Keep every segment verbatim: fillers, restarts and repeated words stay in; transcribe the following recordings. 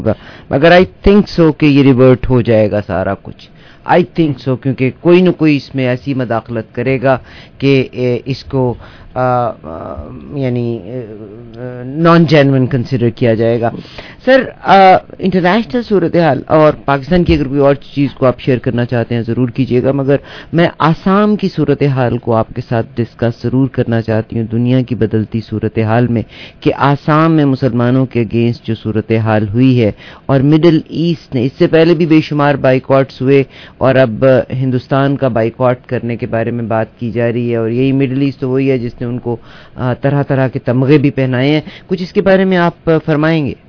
مگر I think so کہ یہ ریورٹ ہو جائے گا سارا کچھ. آئی تھنک سو کیونکہ کوئی نہ کوئی اس میں ایسی مداخلت کرے گا کہ اس کو یعنی نان جینوئن کنسیڈر کیا جائے گا. سر انٹرنیشنل صورتحال اور پاکستان کی اگر کوئی اور چیز کو آپ شیئر کرنا چاہتے ہیں ضرور کیجیے گا, مگر میں آسام کی صورتحال کو آپ کے ساتھ ڈسکس ضرور کرنا چاہتی ہوں, دنیا کی بدلتی صورتحال میں کہ آسام میں مسلمانوں کے اگینسٹ جو صورتحال ہوئی ہے, اور مڈل ایسٹ نے اس سے پہلے بھی بے شمار بائیکاٹس ہوئے اور اب ہندوستان کا بائیکاٹ کرنے کے بارے میں بات کی جا رہی ہے, اور یہی مڈل ایسٹ تو وہی ہے جس نے ان کو طرح طرح کے تمغے بھی پہنائے ہیں. کچھ اس کے بارے میں آپ فرمائیں گے؟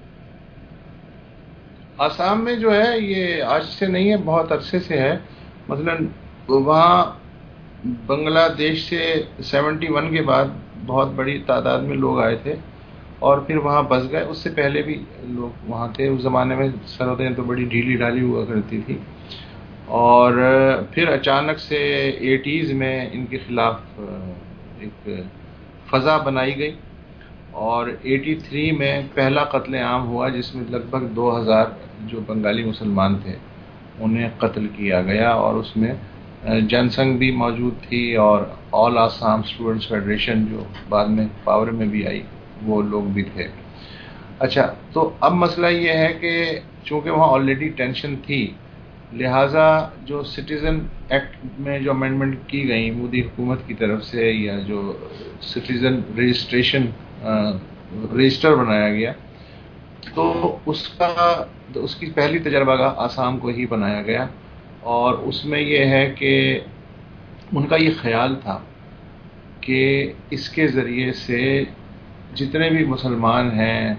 آسام میں جو ہے یہ آج سے نہیں ہے, بہت عرصے سے ہے. مثلا وہاں بنگلہ دیش سے سیونٹی ون کے بعد بہت بڑی تعداد میں لوگ آئے تھے اور پھر وہاں بس گئے. اس سے پہلے بھی لوگ وہاں تھے. اس زمانے میں سرحدیں تو بڑی ڈھیلی ڈھالی ہوا کرتی تھی, اور پھر اچانک سے ایٹیز میں ان کے خلاف ایک فضا بنائی گئی, اور ایٹی تھری میں پہلا قتل عام ہوا جس میں لگ بھگ دو ہزار جو بنگالی مسلمان تھے انہیں قتل کیا گیا, اور اس میں جن سنگھ بھی موجود تھی اور آل آسام اسٹوڈنٹس فیڈریشن جو بعد میں پاور میں بھی آئی وہ لوگ بھی تھے. اچھا, تو اب مسئلہ یہ ہے کہ چونکہ وہاں آلریڈی ٹینشن تھی, لہٰذا جو سٹیزن ایکٹ میں جو امینڈمنٹ کی گئی مودی حکومت کی طرف سے, یا جو سٹیزن رجسٹریشن رجسٹر بنایا گیا, تو اس کا اس کی پہلی تجربہ گاہ آسام کو ہی بنایا گیا. اور اس میں یہ ہے کہ ان کا یہ خیال تھا کہ اس کے ذریعے سے جتنے بھی مسلمان ہیں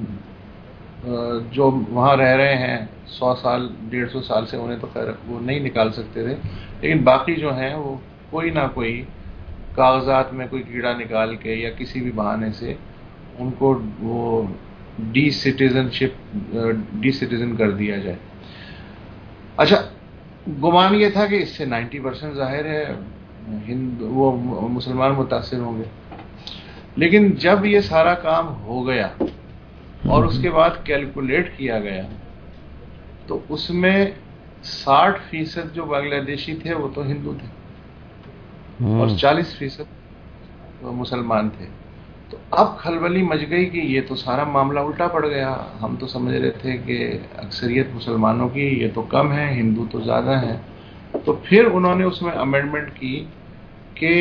جو وہاں رہ رہے ہیں سو سال ڈیڑھ سو سال سے, انہیں تو خیر وہ نہیں نکال سکتے تھے, لیکن باقی جو ہیں وہ کوئی نہ کوئی کاغذات میں کوئی کیڑا نکال کے یا کسی بھی بہانے سے ان کو وہ decitizenship decitizen کر دیا جائے. اچھا, گمان یہ تھا کہ اس سے نائنٹی پرسینٹ ظاہر ہے ہند وہ مسلمان متاثر ہوں گے, لیکن جب یہ سارا کام ہو گیا اور اس کے بعد کیلکولیٹ کیا گیا تو اس میں ساٹھ فیصد جو بنگلہ دیشی تھے وہ تو ہندو تھے اور چالیس فیصد مسلمان تھے. تو اب کھلبلی مچ گئی کہ یہ تو سارا معاملہ الٹا پڑ گیا. ہم تو سمجھ رہے تھے کہ اکثریت مسلمانوں کی یہ تو کم ہے, ہندو تو زیادہ ہیں. تو پھر انہوں نے اس میں امینڈمنٹ کی کہ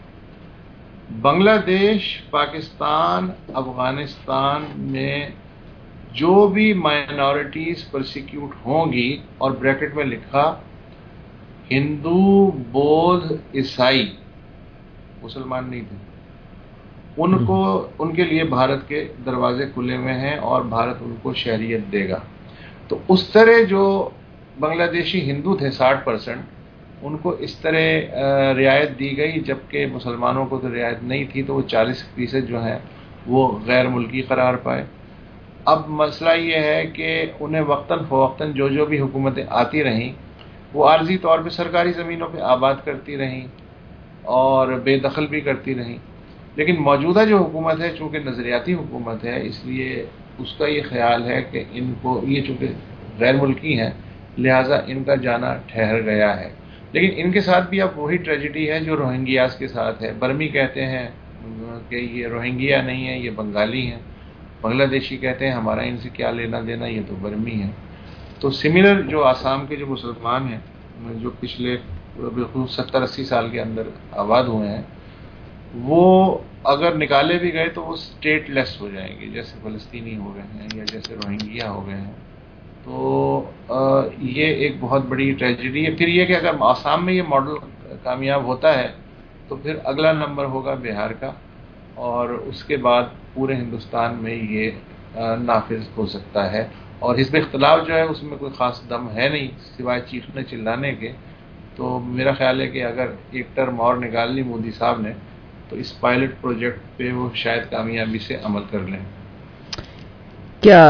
بنگلہ دیش, پاکستان, افغانستان میں جو بھی مائنورٹیز پرسیکیوٹ ہوں گی, اور بریکٹ میں لکھا ہندو, بودھ, عیسائی, مسلمان نہیں تھے, ان کو ان کے لیے بھارت کے دروازے کھلے ہوئے ہیں اور بھارت ان کو شہریت دے گا. تو اس طرح جو بنگلہ دیشی ہندو تھے ساٹھ پرسنٹ, ان کو اس طرح رعایت دی گئی, جبکہ مسلمانوں کو تو رعایت نہیں تھی. تو وہ چالیس فیصد جو ہیں وہ غیر ملکی قرار پائے. اب مسئلہ یہ ہے کہ انہیں وقتاً فوقتاً جو جو بھی حکومتیں آتی رہیں وہ عارضی طور پہ سرکاری زمینوں پہ آباد کرتی رہیں اور بے دخل بھی کرتی رہیں. لیکن موجودہ جو حکومت ہے چونکہ نظریاتی حکومت ہے, اس لیے اس کا یہ خیال ہے کہ ان کو یہ چونکہ غیر ملکی ہیں لہٰذا ان کا جانا ٹھہر گیا ہے. لیکن ان کے ساتھ بھی اب وہی ٹریجڈی ہے جو روہنگیاز کے ساتھ ہے. برمی کہتے ہیں کہ یہ روہنگیا نہیں ہے, یہ بنگالی ہیں. بنگلہ دیشی کہتے ہیں ہمارا ان سے کیا لینا دینا, یہ تو برمی ہے. تو سملر جو آسام کے جو مسلمان ہیں جو پچھلے بالکل ستر اسی سال کے اندر آباد ہوئے ہیں, وہ اگر نکالے بھی گئے تو وہ اسٹیٹ لیس ہو جائیں گے, جیسے فلسطینی ہو گئے ہیں یا جیسے روہنگیا ہو گئے ہیں. تو یہ ایک بہت بڑی ٹریجڈی ہے. پھر یہ کہ اگر آسام میں یہ ماڈل کامیاب ہوتا ہے تو پھر اگلا نمبر ہوگا بہار کا, اور اس کے بعد پورے ہندوستان میں یہ نافذ ہو سکتا ہے. اور حزب اختلاف جو ہے اس میں کوئی خاص دم ہے نہیں سوائے چیخنے چلانے کے. تو میرا خیال ہے کہ اگر ایک ٹرم اور نکال لی مودی صاحب نے تو اس پائلٹ پروجیکٹ پہ وہ شاید کامیابی سے عمل کر لیں. کیا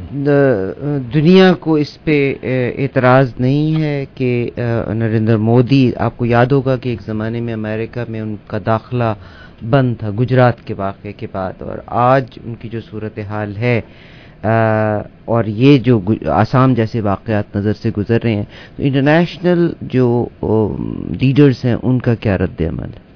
دنیا کو اس پہ اعتراض نہیں ہے کہ نریندر مودی, آپ کو یاد ہوگا کہ ایک زمانے میں امریکہ میں ان کا داخلہ بند تھا گجرات کے واقعے کے بعد, اور آج ان کی جو صورتحال ہے اور یہ جو آسام جیسے واقعات نظر سے گزر رہے ہیں تو انٹرنیشنل جو لیڈرز ہیں ان کا کیا رد عمل ہے؟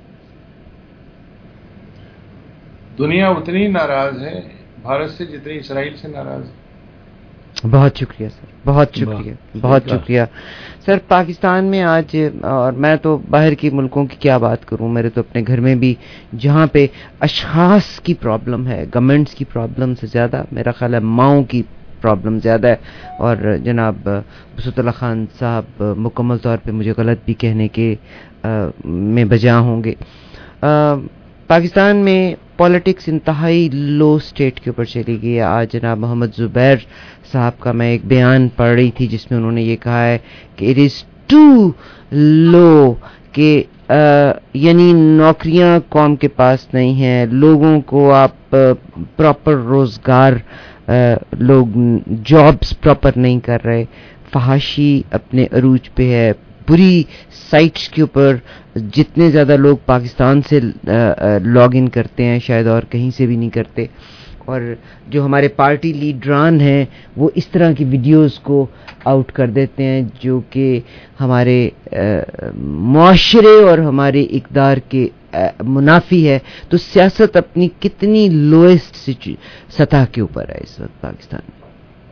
دنیا اتنی ناراض ہے بھارت سے جتنی اسرائیل سے ناراض ہے. بہت شکریہ سر، بہت شکریہ، بہت شکریہ سر. پاکستان میں آج، اور میں تو باہر کے ملکوں کی کیا بات کروں، میرے تو اپنے گھر میں بھی جہاں پہ اشخاص کی پرابلم ہے، گورنمنٹس کی پرابلم سے زیادہ میرا خیال ہے ماؤں کی پرابلم زیادہ ہے. اور جناب بسط اللہ خان صاحب مکمل طور پہ مجھے غلط بھی کہنے کے میں بجا ہوں گے. پاکستان میں پالیٹکس انتہائی لو سٹیٹ کے اوپر چلی گئی ہے. آج جناب محمد زبیر صاحب کا میں ایک بیان پڑھ رہی تھی جس میں انہوں نے یہ کہا ہے کہ اٹ از ٹو لو، کہ یعنی نوکریاں قوم کے پاس نہیں ہیں، لوگوں کو آپ پراپر روزگار، لوگ جابز پراپر نہیں کر رہے، فحاشی اپنے عروج پہ ہے. بری سائٹس کے اوپر جتنے زیادہ لوگ پاکستان سے لاگ ان کرتے ہیں شاید اور کہیں سے بھی نہیں کرتے. اور جو ہمارے پارٹی لیڈران ہیں وہ اس طرح کی ویڈیوز کو آؤٹ کر دیتے ہیں جو کہ ہمارے معاشرے اور ہمارے اقدار کے منافی ہے. تو سیاست اپنی کتنی لوئسٹ سطح کے اوپر ہے اس وقت پاکستان میں.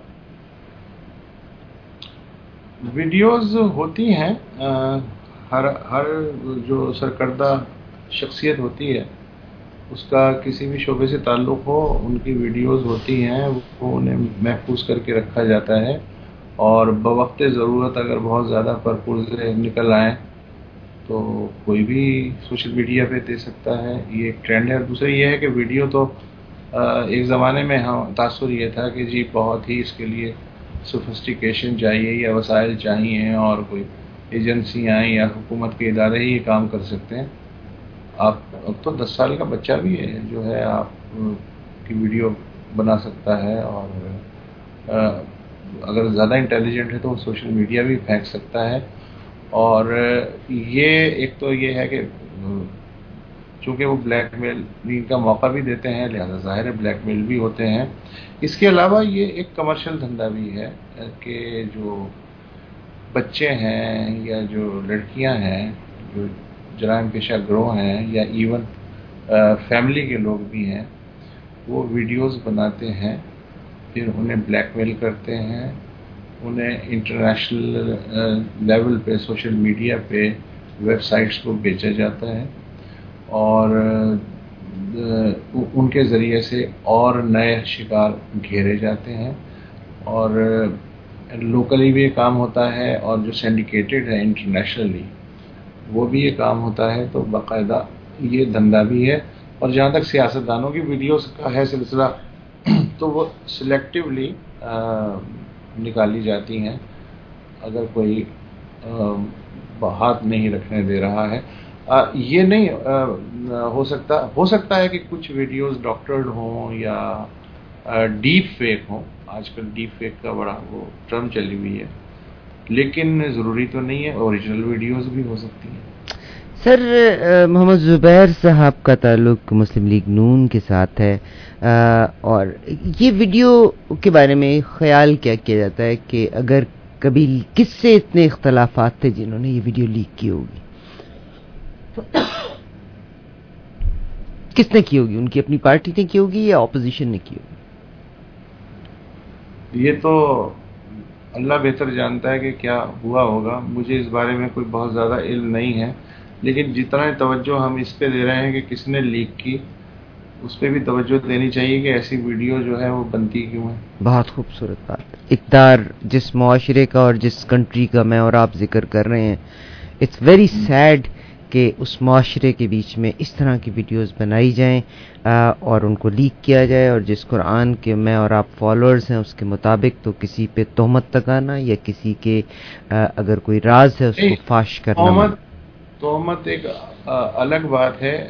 ویڈیوز ہوتی ہیں، ہر ہر جو سرکردہ شخصیت ہوتی ہے اس کا کسی بھی شعبے سے تعلق ہو، ان کی ویڈیوز ہوتی ہیں، وہ انہیں محفوظ کر کے رکھا جاتا ہے اور بوقت ضرورت اگر بہت زیادہ پرپرزے نکل آئیں تو کوئی بھی سوشل میڈیا پہ دے سکتا ہے. یہ ایک ٹرینڈ ہے. اور دوسرا یہ ہے کہ ویڈیو تو ایک زمانے میں ہم تاثر یہ تھا کہ جی بہت ہی اس کے لیے سوفسٹیکیشن چاہیے یا وسائل چاہیے اور کوئی ایجنسیاں یا حکومت کے ادارے ہی یہ کام کر سکتے ہیں. آپ اب تو دس سال کا بچہ بھی ہے جو ہے آپ کی ویڈیو بنا سکتا ہے، اور اگر زیادہ انٹیلیجنٹ ہے تو وہ سوشل میڈیا بھی پھینک سکتا ہے. اور یہ ایک تو یہ ہے کہ چونکہ وہ بلیک میل کا موقع بھی دیتے ہیں لہذا ظاہر ہے بلیک میل بھی ہوتے ہیں. اس کے علاوہ یہ ایک کمرشل دھندا بھی ہے کہ جو بچے ہیں یا جو لڑکیاں ہیں جو جرائم پیشہ گروہ ہیں یا ایون فیملی کے لوگ بھی ہیں وہ ویڈیوز بناتے ہیں، پھر انہیں بلیک میل کرتے ہیں، انہیں انٹرنیشنل لیول پہ سوشل میڈیا پہ ویب سائٹس کو بیچا جاتا ہے اور ان کے ذریعے سے اور نئے شکار گھیرے جاتے ہیں. اور لوکلی بھی یہ کام ہوتا ہے اور جو سینڈیکیٹڈ ہے انٹرنیشنلی وہ بھی یہ کام ہوتا ہے. تو باقاعدہ یہ دھندا بھی ہے. اور جہاں تک سیاستدانوں کی ویڈیوز کا ہے سلسلہ تو وہ سلیکٹیولی نکالی جاتی ہیں اگر کوئی ہاتھ نہیں رکھنے دے رہا ہے. یہ نہیں ہو سکتا ہو سکتا ہے کہ کچھ ویڈیوز ڈاکٹرڈ ہوں یا ڈیپ فیک ہوں. آج کل ڈیپ فیک کا بڑا وہ ٹرم چلی ہوئی ہے، لیکن ضروری تو نہیں ہے، اوریجنل ویڈیوز بھی ہو سکتی ہیں. سر محمد زبیر صاحب کا تعلق مسلم لیگ نون کے ساتھ ہے، اور یہ ویڈیو کے بارے میں خیال کیا کیا جاتا ہے کہ اگر کبھی کس سے اتنے اختلافات تھے جنہوں نے یہ ویڈیو لیک کی ہوگی؟ کس نے کی ہوگی؟ ان کی اپنی پارٹی نے کی ہوگی یا اپوزیشن نے کی ہوگی؟ یہ تو اللہ بہتر جانتا ہے کہ کیا ہوا ہوگا. مجھے اس بارے میں کوئی بہت زیادہ علم نہیں ہے، لیکن جتنا توجہ ہم اس پہ دے رہے ہیں کہ کس نے لیک کی اس پہ بھی توجہ دینی چاہیے کہ ایسی ویڈیو جو ہے وہ بنتی کیوں ہے. بہت خوبصورت بات. اقدار جس معاشرے کا اور جس کنٹری کا میں اور آپ ذکر کر رہے ہیں، اٹس ویری سیڈ کہ اس معاشرے کے بیچ میں اس طرح کی ویڈیوز بنائی جائیں اور ان کو لیک کیا جائے، اور جس قرآن کے میں اور آپ فالوورز ہیں اس کے مطابق تو کسی پہ تہمت لگانا یا کسی کے اگر کوئی راز ہے اس کو فاش کرنا. تہمت تہمت ایک الگ بات ہے.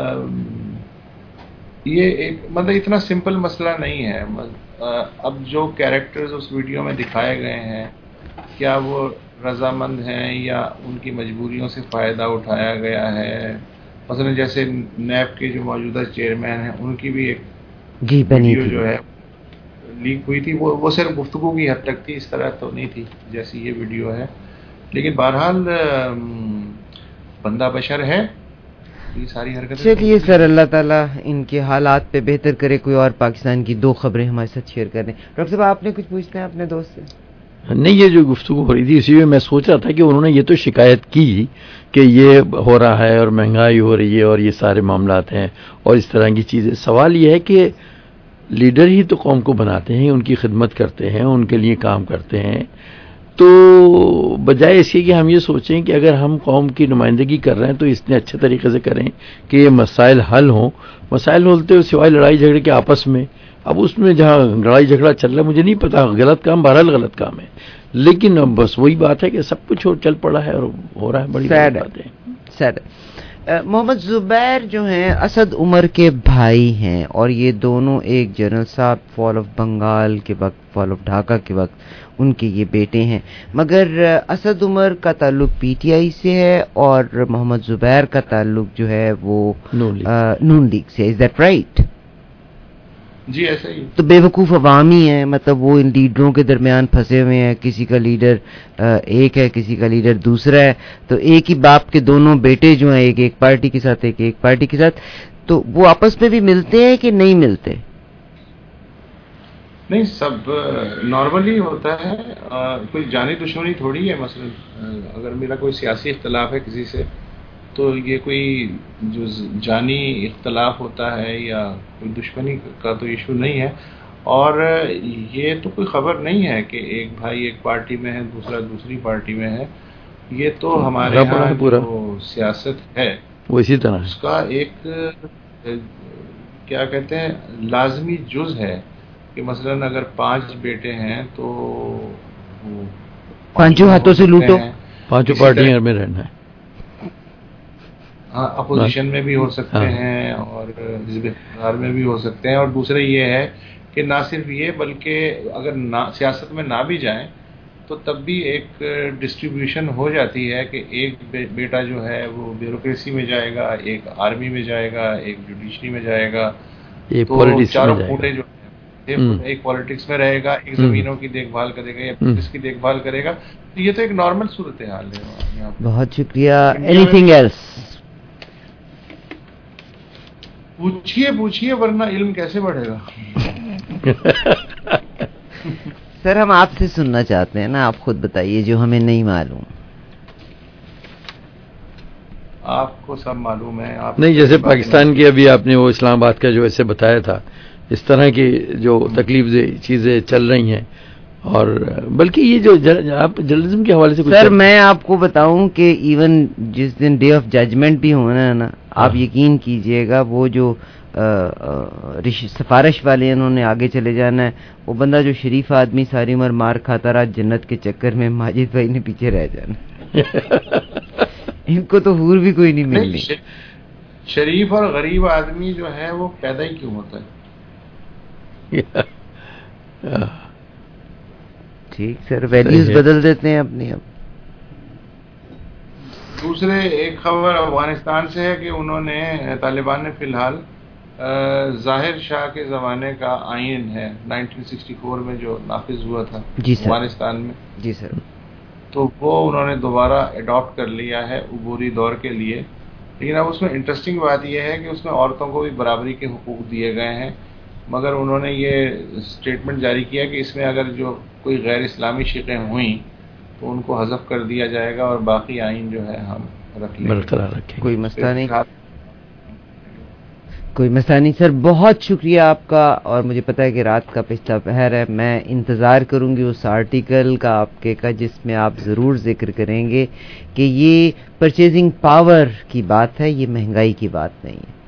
یہ ایک مطلب اتنا سمپل مسئلہ نہیں ہے. اب جو کیریکٹرز اس ویڈیو میں دکھائے گئے ہیں کیا وہ رضامند ہیں یا ان کی مجبوریوں سے فائدہ اٹھایا گیا ہے؟ مثلا جیسے نیب کے جو موجودہ چیئرمین ہیں ان کی بھی ایک جی بنی ویڈیو تھی. جو ہے لیک ہوئی تھی وہ وہ صرف گفتگو کی حد تک تھی، اس طرح تو نہیں تھی جیسی یہ ویڈیو ہے. لیکن بہرحال بندہ بشر ہے، یہ ساری حرکتیں. چلیے سر، اللہ تعالیٰ ان کے حالات پہ بہتر کرے. کوئی اور پاکستان کی دو خبریں ہمارے ساتھ شیئر کر دیں. ڈاکٹر صاحب آپ نے کچھ پوچھنا ہے اپنے دوست سے؟ نہیں، یہ جو گفتگو ہو رہی تھی اسی میں میں سوچ رہا تھا کہ انہوں نے یہ تو شکایت کی کہ یہ ہو رہا ہے اور مہنگائی ہو رہی ہے اور یہ سارے معاملات ہیں اور اس طرح کی چیزیں. سوال یہ ہے کہ لیڈر ہی تو قوم کو بناتے ہیں، ان کی خدمت کرتے ہیں، ان کے لیے کام کرتے ہیں. تو بجائے اس کے کہ ہم یہ سوچیں کہ اگر ہم قوم کی نمائندگی کر رہے ہیں تو اس نے اچھے طریقے سے کریں کہ یہ مسائل حل ہوں. مسائل ہوتے ہو سوائے لڑائی جھگڑے کے آپس میں. اب اس میں جہاں لڑائی جھگڑا چل رہا ہے مجھے نہیں پتا، غلط کام بہرحال غلط کام ہے، لیکن اب بس وہی بات ہے کہ سب کچھ چل پڑا ہے اور ہو رہا ہے. بڑی بات ہے. سیڈ. محمد زبیر جو ہیں اسد عمر کے بھائی ہیں اور یہ دونوں ایک جنرل صاحب فال آف بنگال کے وقت، فال آف ڈھاکہ کے وقت ان کے یہ بیٹے ہیں. مگر اسد عمر کا تعلق پی ٹی آئی سے ہے اور محمد زبیر کا تعلق جو ہے وہ نون لیگ سے. Is that right? جی ایسا ہی. تو بے وقوف عوامی ہیں، مطلب وہ ان لیڈروں کے درمیان پھنسے ہوئے ہیں. کسی کا لیڈر ایک ہے، کسی کا لیڈر دوسرا ہے. تو ایک ہی باپ کے دونوں بیٹے جو ہیں، ایک ایک پارٹی کے ساتھ، ایک ایک پارٹی کے ساتھ، تو وہ آپس میں بھی ملتے ہیں کہ نہیں ملتے؟ نہیں، سب نارملی ہوتا ہے. کوئی جانی دشمنی تھوڑی ہے. مثلا اگر میرا کوئی سیاسی اختلاف ہے کسی سے تو یہ کوئی جو جانی اختلاف ہوتا ہے یا کوئی دشمنی کا تو ایشو نہیں ہے. اور یہ تو کوئی خبر نہیں ہے کہ ایک بھائی ایک پارٹی میں ہے دوسرا دوسری پارٹی میں ہے. یہ تو ہمارے یہاں جو سیاست ہے وہ اسی طرح اس کا ایک کیا کہتے ہیں لازمی جز ہے کہ مثلا اگر پانچ بیٹے ہیں تو پانچوں ہاتھوں سے لوٹو، پانچوں پارٹیوں میں رہنا ہے. ہاں، اپوزیشن میں بھی ہو سکتے ہیں اور حزب اقتدار میں بھی ہو سکتے ہیں. اور دوسرے یہ ہے کہ نہ صرف یہ بلکہ اگر نہ سیاست میں نہ بھی جائیں تو تب بھی ایک ڈسٹریبیوشن ہو جاتی ہے کہ ایک بیٹا جو ہے وہ بیوروکریسی میں جائے گا، ایک آرمی میں جائے گا، ایک جوڈیشری میں جائے گا، تو چاروں پھوٹے جو ایک پالیٹکس میں رہے گا، ایک زمینوں کی دیکھ بھال کرے گا یا پولیس کی دیکھ بھال کرے گا. یہ تو ایک نارمل صورتحال ہے. بہت شکریہ. Anything else? پوچھیے پوچھیے ورنہ علم کیسے بڑھے گا. سر ہم آپ سے سننا چاہتے ہیں نا، آپ خود بتائیے جو ہمیں نہیں معلوم. آپ کو سب معلوم ہے. آپ نہیں، جیسے پاکستان کی ابھی آپ نے وہ اسلام آباد کا جو ایسے بتایا تھا، اس طرح کی جو تکلیف دہ چیزیں چل رہی ہیں. اور بلکہ یہ جو آپ جرنلزم کے حوالے سے سر میں آپ کو بتاؤں کہ ایون جس دن ڈے آف ججمنٹ بھی ہونا ہے نا، آپ یقین کیجئے گا وہ جو سفارش والے انہوں نے آگے چلے جانا ہے، وہ بندہ جو شریف آدمی ساری عمر مار کھاتا رہا جنت کے چکر میں، ماجد بھائی نے پیچھے رہ جانا. ان کو تو حور بھی کوئی نہیں ملنی. شریف اور غریب آدمی جو ہے وہ پیدا ہی کیوں ہوتا ہے؟ ٹھیک سر، ویلیوز بدل دیتے ہیں اپنی. اب دوسرے ایک خبر افغانستان سے ہے کہ انہوں نے طالبان نے فی الحال ظاہر شاہ کے زمانے کا آئین ہے نائنٹین سکسٹی فور میں جو نافذ ہوا تھا افغانستان میں. جی سر. تو وہ انہوں نے دوبارہ اڈاپٹ کر لیا ہے عبوری دور کے لیے. لیکن اب اس میں انٹرسٹنگ بات یہ ہے کہ اس میں عورتوں کو بھی برابری کے حقوق دیے گئے ہیں، مگر انہوں نے یہ اسٹیٹمنٹ جاری کیا کہ اس میں اگر جو کوئی غیر اسلامی شقیں ہوئیں تو ان کو حذف کر دیا جائے گا اور باقی آئین جو ہے ہم رکھ لیں گے. کوئی مسئلہ نہیں، کوئی مسئلہ نہیں سر. بہت شکریہ آپ کا. اور مجھے پتا ہے کہ رات کا پچھلا پہر ہے، میں انتظار کروں گی اس آرٹیکل کا آپ کے کا جس میں آپ ضرور ذکر کریں گے کہ یہ پرچیزنگ پاور کی بات ہے، یہ مہنگائی کی بات نہیں ہے.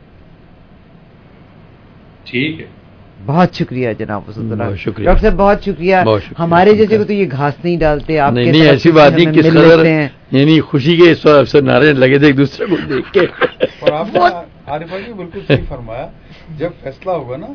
ٹھیک ہے. بہت شکریہ جناب وسط اللہ. شکریہ ڈاکٹر صاحب، بہت شکریہ. ہمارے جیسے کو تو یہ گھاس نہیں ڈالتے. آپ نہیں نہیں ایسی بات نہیں، کس قدر یعنی خوشی کے اس وقت نعرے لگے تھے ایک دوسرے کو دیکھ کے. اور آپ نے عارفہ جی بالکل صحیح فرمایا. جب فیصلہ ہوگا نا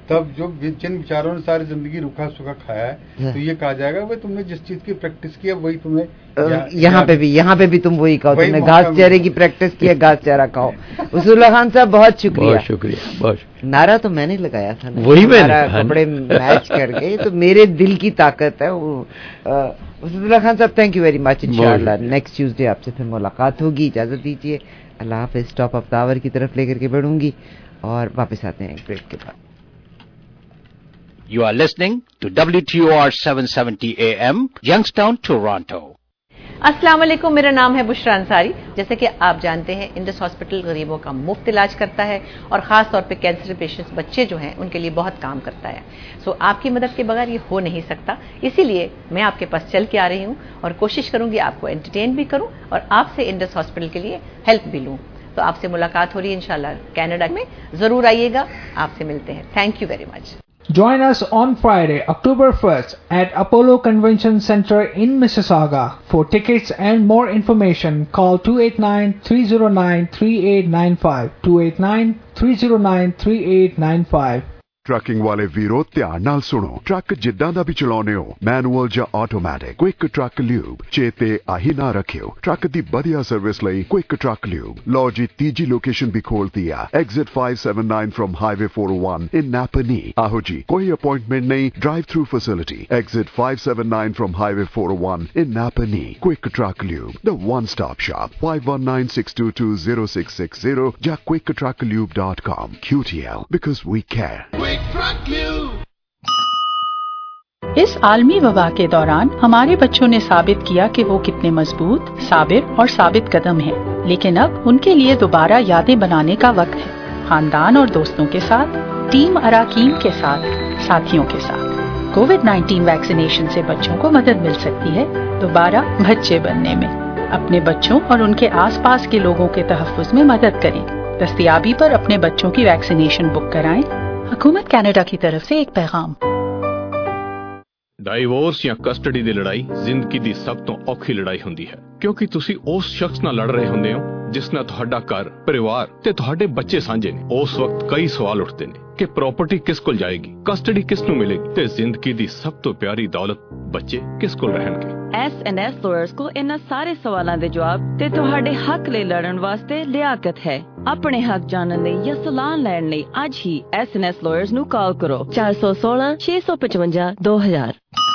تب جو جن بیچاروں نے ساری زندگی روکھا سکھا کھایا ہے تو یہ کہا جائے گا بھائی تم نے جس چیز کی پریکٹس کی ہے وہی تمہیں یہاں پہ بھی یہاں پہ بھی تم وہی کھاؤ, تم نے گھاس چرے کی پریکٹس کی ہے, گھاس چرا کھاؤ. رسول اللہ خان صاحب بہت شکریہ. بہت شکریہ. بہت شکریہ. نعرہ تو میں نے لگایا تھا, وہی میں کپڑے میچ کر گئے, تو میرے دل کی طاقت ہے وہ. رسول اللہ خان صاحب تھینک یو ویری مچ. انشاءاللہ نیکسٹ ٹیوزڈے آپ سے پھر ملاقات ہوگی. اجازت دیجیے, اللہ حافظ. ٹاپ آف داور کی طرف لے کر کے بڑھوں گی اور واپس آتے ہیں بریک کے بعد. You are listening to W T O R seven seventy A M, Youngstown, Toronto. السلام علیکم, میرا نام ہے بشرا انصاری. جیسے کہ آپ جانتے ہیں انڈس ہاسپٹل غریبوں کا مفت علاج کرتا ہے اور خاص طور پہ کینسر پیشنٹس بچے جو ہیں ان کے لیے بہت کام کرتا ہے. سو so, آپ کی مدد کے بغیر یہ ہو نہیں سکتا, اسی لیے میں آپ کے پاس چل کے آ رہی ہوں اور کوشش کروں گی آپ کو انٹرٹین بھی کروں اور آپ سے انڈس ہاسپٹل کے لیے ہیلپ بھی لوں. تو آپ سے ملاقات ہو رہی ہے انشاءاللہ کینیڈا میں, ضرور آئیے گا. آپ سے ملتے ہیں. Thank you very much. Join us on Friday, October first at Apollo Convention Center in Mississauga. For tickets and more information, call two eight nine, three oh nine, three eight nine five, two eight nine, three oh nine, three eight nine five. Trucking ਵਾਲੇ ਵੀਰੋ ਧਿਆਨ ਨਾਲ ਸੁਣੋ. Truck ਜਿੱਦਾਂ ਦਾ ਵੀ ਚਲਾਉਂਦੇ ਹੋ, manual ਜਾਂ automatic, quick truck lube ਚੇਤੇ ਆਹੀ ਨਾ ਰੱਖਿਓ. ਟਰੱਕ ਦੀ ਵਧੀਆ ਸਰਵਿਸ ਲਈ ਕੁਇਕ ਟਰੱਕ ਲਿਊਬ. ਲਓ ਜੀ ਤੀਜੀ ਲੋਕੇਸ਼ਨ ਵੀ ਖੋਲਤੀ ਆ, exit five seventy-nine from highway four oh one in Napanee. ਆਹੋ ਜੀ, ਕੋਈ ਅਪਾਇੰਟਮੈਂਟ ਨਹੀਂ, drive through facility. Exit five seventy-nine from highway four oh one in Napanee. Quick truck lube, the one stop shop. five one nine, six two two, zero six six zero ਜਾਂ quick truck lube dot com. Q T L, because we care. اس عالمی وبا کے دوران ہمارے بچوں نے ثابت کیا کہ وہ کتنے مضبوط، صابر اور ثابت قدم ہیں. لیکن اب ان کے لیے دوبارہ یادیں بنانے کا وقت ہے. خاندان اور دوستوں کے ساتھ، ٹیم اراکین کے ساتھ، ساتھیوں کے ساتھ. کووڈ نائنٹین ویکسینیشن سے بچوں کو مدد مل سکتی ہے دوبارہ بچے بننے میں. اپنے بچوں اور ان کے آس پاس کے لوگوں کے تحفظ میں مدد کریں. دستیابی پر اپنے بچوں کی ویکسینیشن بک کرائیں. حکومت کینیڈا کی طرف سے ایک پیغام. ਡਾਈਵੋਰਸ ਜਾਂ ਕਸਟਡੀ ਦੀ ਲੜਾਈ ਜ਼ਿੰਦਗੀ ਦੀ ਸਭ ਤੋਂ ਔਖੀ ਲੜਾਈ ਹੁੰਦੀ ਹੈ, ਕਿਉਂਕਿ ਤੁਸੀਂ ਉਸ ਸ਼ਖਸ ਨਾਲ ਲੜ ਰਹੇ ਹੁੰਦੇ ਹੋ ਜਿਸ ਨਾਲ ਤੁਹਾਡਾ ਘਰ, ਪਰਿਵਾਰ ਤੇ ਤੁਹਾਡੇ ਬੱਚੇ ਸਾਂਝੇ ਨੇ. ਉਸ ਵਕਤ ਕਈ ਸਵਾਲ ਉੱਠਦੇ ਨੇ ਕਿ ਪ੍ਰਾਪਰਟੀ ਕਿਸ ਕੋਲ ਜਾਏਗੀ, ਕਸਟਡੀ ਕਿਸ ਨੂੰ ਮਿਲੇਗੀ ਤੇ ਜ਼ਿੰਦਗੀ ਦੀ ਸਭ ਤੋਂ ਪਿਆਰੀ ਦੌਲਤ ਬੱਚੇ ਕਿਸ ਕੋਲ ਰਹਿਣਗੇ. ਐਸ ਐਂਡ ਐਸ ਲਾਇਰਸ ਕੋ ਇਹਨਾਂ ਸਾਰੇ ਸਵਾਲਾਂ ਦੇ ਜਵਾਬ ਤੇ ਤੁਹਾਡੇ ਹੱਕ ਲਈ ਲੜਨ ਵਾਸਤੇ ਲਿਆਕਤ ਹੈ. ਆਪਣੇ ਹੱਕ ਜਾਣਨ ਲਈ ਜਾਂ ਸਲਾਹ ਲੈਣ ਲਈ ਅੱਜ ਹੀ ਐਸ ਐਂਡ ਐਸ ਲਾਇਰਸ ਨੂੰ ਕਾਲ ਕਰੋ ਚਾਰ ਸੌ ਸੋਲਾਂ ਛੇ ਸੌ ਪਚਵੰਜਾ ਦੋ ਹਜ਼ਾਰ.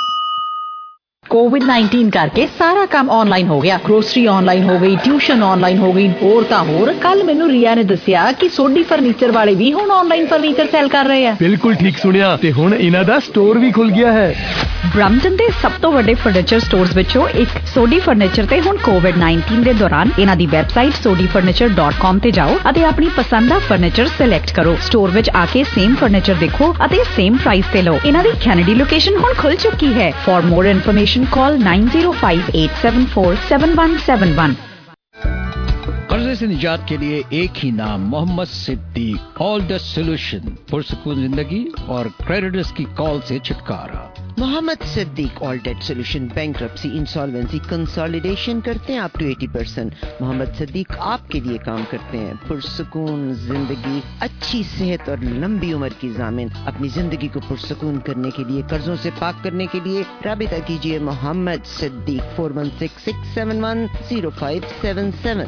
کووڈ نائنٹین کر کے سارا کام آن لائن ہو گیا. گروسری آن لائن ہو گئی, ٹیوشن آن لائن ہو گئی, اور تا ہور. کل مینوں ریا نے دسیا کہ سوڈی فرنیچر والے بھی ہن آن لائن فرنیچر سیل کر رہے ہیں. بالکل ٹھیک سنیا, تے ہن انہاں دا سٹور بھی کھل گیا ہے. برمپٹن دے سب تو وڈے فرنیچر سٹورز وچوں ایک سوڈی فرنیچر تے ہن کووڈ نائنٹین دے دوران انہاں دی website Sodhi furniture dot com تے جاؤ اتے اپنی پسند دا فرنیچر سلیکٹ کرو. سٹور وچ آ کے سیم فرنیچر دیکھو اتے سیم پرائس تے لو. انہاں دی کینیڈی لوکیشن ہن کھل چکی ہے. For more information call nine zero five eight seven four seven one seven one. قرضے سے نجات کے لیے ایک ہی نام, محمد صدیق. آل دا سولوشن, پرسکون زندگی اور کریڈٹرز کی کال سے چھٹکارا. Mohammad Siddique all debt solution, bankruptcy, insolvency, consolidation کرتے ہیں up to eighty percent. Mohammad Siddique آپ کے لیے کام کرتے ہیں. پرسکون زندگی, اچھی صحت اور لمبی عمر کی ضامن. اپنی زندگی کو پرسکون کرنے کے لیے, قرضوں سے پاک کرنے کے لیے رابطہ کیجیے Muhammad Siddiq four one six six seven one zero five seven seven.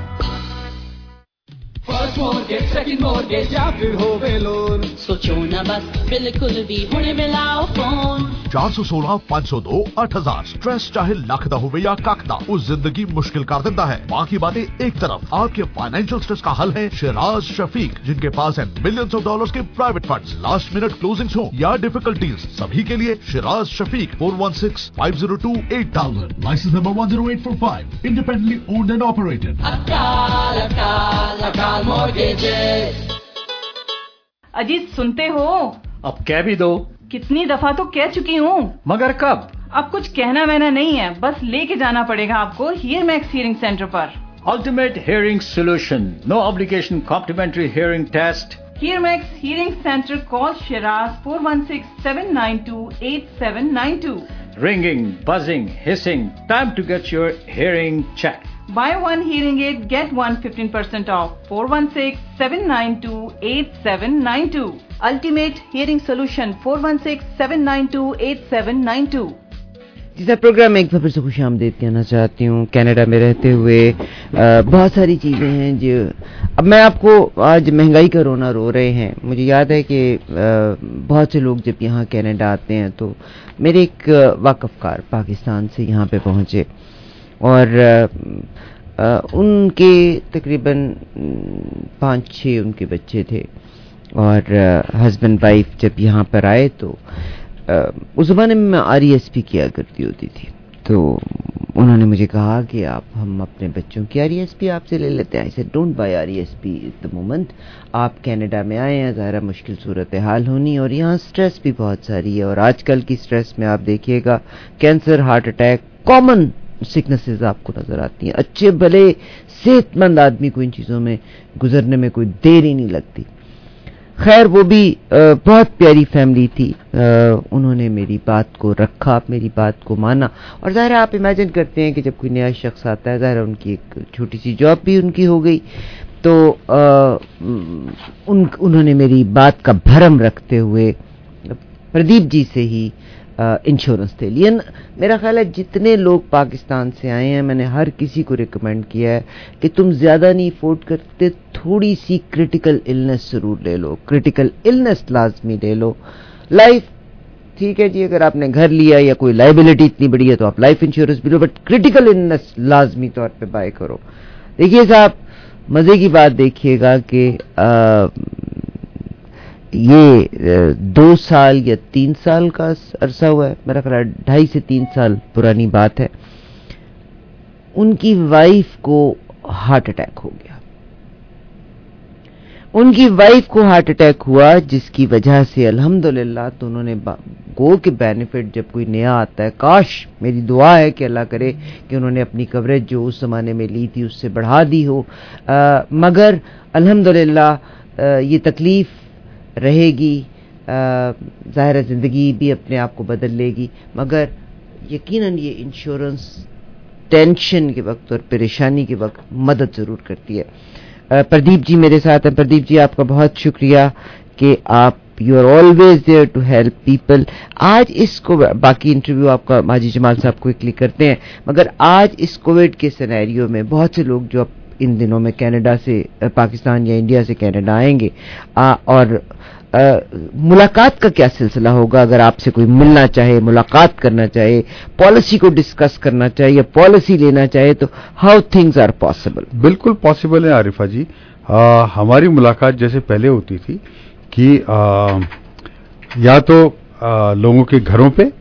First mortgage, second mortgage یا پھر ہووے لون, سوچو نہ بس بالکل بھی ہونے ملاؤ فون. چار سو سولہ پانچ سو دو آٹھ ہزار. اسٹریس چاہے لاکھ دا ہوئے یا کاک دا, اس زندگی مشکل کر دیتا ہے. باقی باتیں ایک طرف, آپ کے فائنینشیل اسٹریس کا حل ہے شیراز شفیق, جن کے پاس ہے ملینز آف ڈالرز کے private funds. Last minute closings ہوں یا ڈیفیکلٹیز, سبھی کے لیے Shiraz Shafiq four one six five zero two eight thousand. Licence number one zero eight four five. Independently owned and operated. Akal Akal Akal mortgages. Ajit سنتے ہو؟ اب کہہ بھی دو. کتنی دفعہ تو کہہ چکی ہوں. مگر کب؟ اب کچھ کہنا وہنا نہیں ہے, بس لے کے جانا پڑے گا آپ کو ہیئر میکس ہیئرنگ سینٹر پر. Ultimate hearing solution, no obligation complimentary hearing test. Hair max hearing centre, call Shiraz four one six seven nine two eight seven nine two. Ringing, buzzing, hissing, time to get your hearing checked. Buy one hearing aid, get one fifteen percent off. four one six seven nine two eight seven nine two. Ultimate Hearing Solution four one six seven nine two eight seven nine two. जैसा programme में एक बार फिर से खुश आमदीद कहना चाहती हूँ। कनाडा में रहते हुए आ, बहुत सारी चीज़ें हैं जो अब मैं आपको आज महंगाई का रोना रो रहे हैं। मुझे याद है कि आ, बहुत से लोग जब यहाँ कनाडा आते हैं तो मेरे एक वाकफ़कार पाकिस्तान से यहाँ पे पहुँचे और आ, आ, उनके तकरीबन पाँच छः उनके बच्चे थे और हस्बैंड वाइफ जब यहाँ पर आए तो उस ज़माने में मैं आर ई एस पी किया करती होती थी, तो उन्होंने मुझे कहा कि आप हम अपने बच्चों की आर ई एस पी आपसे ले लेते हैं। I said don't buy R E S P at the moment. आप कनाडा में आए हैं, ज़ाहिर मुश्किल सूरत हाल होनी और यहाँ स्ट्रेस भी बहुत सारी है और आजकल की स्ट्रेस में आप देखिएगा cancer, heart attack, common sicknesses आपको नज़र आती हैं। अच्छे भले सेहतमंद आदमी को इन चीज़ों में गुजरने में कोई देर ही नहीं लगती। खैर वो भी आ, बहुत प्यारी फैमिली थी। आ, उन्होंने मेरी बात को रखा, मेरी बात को माना और ज़ाहिर आप इमेजिन करते हैं कि जब कोई नया शख्स आता है, ज़ाहिर उनकी एक छोटी सी जॉब भी उनकी हो गई तो आ, उन उन्होंने मेरी बात का भरम रखते हुए प्रदीप जी से ही इंश्योरेंस ले लिया। मेरा ख्याल है जितने लोग पाकिस्तान से आए हैं मैंने हर किसी को रिकमेंड किया है कि तुम ज़्यादा नहीं अफोर्ड करते, थोड़ी सी क्रिटिकल इलनेस ज़रूर ले लो, क्रिटिकल इलनेस लाजमी ले लो। लाइफ ठीक है जी, अगर आपने घर लिया या कोई लाइबिलिटी इतनी बड़ी है तो आप लाइफ इंश्योरेंस भी लो, बट क्रिटिकल इलनेस लाजमी तौर पे बाय करो। देखिए साहब, मज़े की बात देखिएगा कि ये दो साल या तीन साल का अरसा हुआ है, मेरा ख्याल ढाई से तीन साल पुरानी बात है, उनकी वाइफ को हार्ट अटैक हो गया। उनकी वाइफ को हार्ट अटैक हुआ जिसकी वजह से अल्हम्दुलिल्लाह तो उन्होंने गो के बेनिफिट जब कोई नया आता है, काश मेरी दुआ है कि अल्लाह करे कि उन्होंने अपनी कवरेज जो उस ज़माने में ली थी उससे बढ़ा दी हो, आ, मगर अल्हम्दुलिल्लाह ये तकलीफ़ रहेगी। ज़ाहिर ज़िंदगी भी अपने आप को बदल लेगी, मगर यकीनन ये इंश्योरेंस टेंशन के वक्त और परेशानी के वक्त मदद ज़रूर करती है। प्रदीप जी मेरे साथ हैं। प्रदीप जी आपका बहुत शुक्रिया कि आप you are always there to help people. आज इसको बाकी इंटरव्यू आपका माजी जमाल साहब क्विकली करते हैं, मगर आज इस कोविड के सिनेरियो में बहुत से लोग जो इन दिनों में कनाडा से पाकिस्तान या इंडिया से कनाडा आएंगे आ, और आ, मुलाकात का क्या सिलसिला होगा? अगर आपसे कोई मिलना चाहे, मुलाकात करना चाहे, पॉलिसी को डिस्कस करना चाहे या पॉलिसी लेना चाहे तो हाउ थिंग्स आर पॉसिबल? बिल्कुल पॉसिबल है आरिफा जी। आ, हमारी मुलाकात जैसे पहले होती थी कि आ, या तो आ, लोगों के घरों पे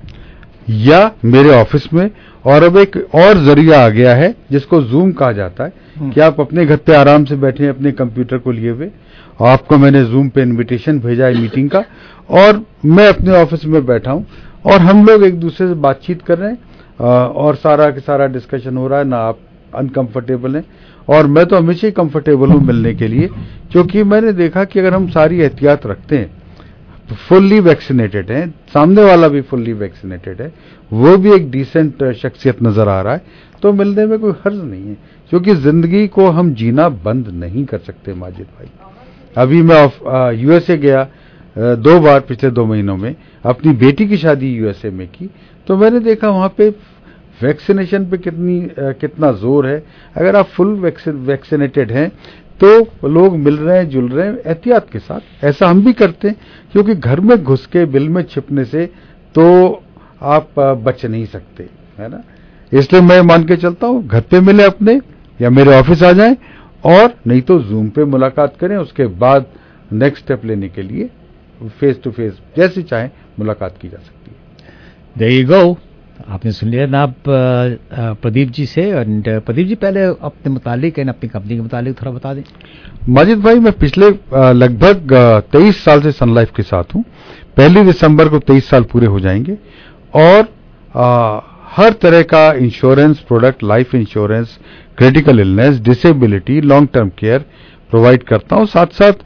या मेरे ऑफिस में, और अब एक और जरिया आ गया है जिसको जूम कहा जाता है कि आप अपने घर पे आराम से बैठे हैं अपने कंप्यूटर को लिए हुए, और आपको मैंने जूम पे इनविटेशन भेजा है मीटिंग का और मैं अपने ऑफिस में बैठा हूं और हम लोग एक दूसरे से बातचीत कर रहे हैं और सारा के सारा डिस्कशन हो रहा है, ना आप अनकंफर्टेबल हैं और मैं तो हमेशा ही कंफर्टेबल हूं मिलने के लिए, क्योंकि मैंने देखा कि अगर हम सारी एहतियात रखते हैं, फुल्ली वैक्सीनेटेड है, सामने वाला भी फुल्ली वैक्सीनेटेड है, वो भी एक डिसेंट शख्सियत नजर आ रहा है, तो मिलने में कोई हर्ज नहीं है, क्योंकि जिंदगी को हम जीना बंद नहीं कर सकते माजिद भाई। अभी मैं यूएसए गया दो बार पिछले दो महीनों में, अपनी बेटी की शादी यूएसए में की, तो मैंने देखा वहां पे वैक्सीनेशन पे कितनी कितना जोर है। अगर आप फुल वैक्सीनेटेड हैं तो लोग मिल रहे हैं, जुल रहे हैं एहतियात के साथ। ऐसा हम भी करते हैं, क्योंकि घर में घुस के बिल में छिपने से तो आप बच नहीं सकते, है ना। इसलिए मैं मान के चलता हूँ घर पे मिले अपने या मेरे ऑफिस आ जाएं, और नहीं तो जूम पे मुलाकात करें, उसके बाद नेक्स्ट स्टेप लेने के लिए फेस टू फेस जैसे चाहें मुलाकात की जा सकती है। There you go. आपने सुन लिया ना आप प्रदीप जी से। एंड प्रदीप जी पहले अपने मुतालिक एंड अपनी कंपनी के मुतालिक थोड़ा बता दें। माजिद भाई, मैं पिछले लगभग तेईस साल से सन लाइफ के साथ हूं। पहली दिसंबर को तेईस साल पूरे हो जाएंगे और आ, हर तरह का insurance product, life insurance, critical illness, disability, long term care provide करता हूं। साथ साथ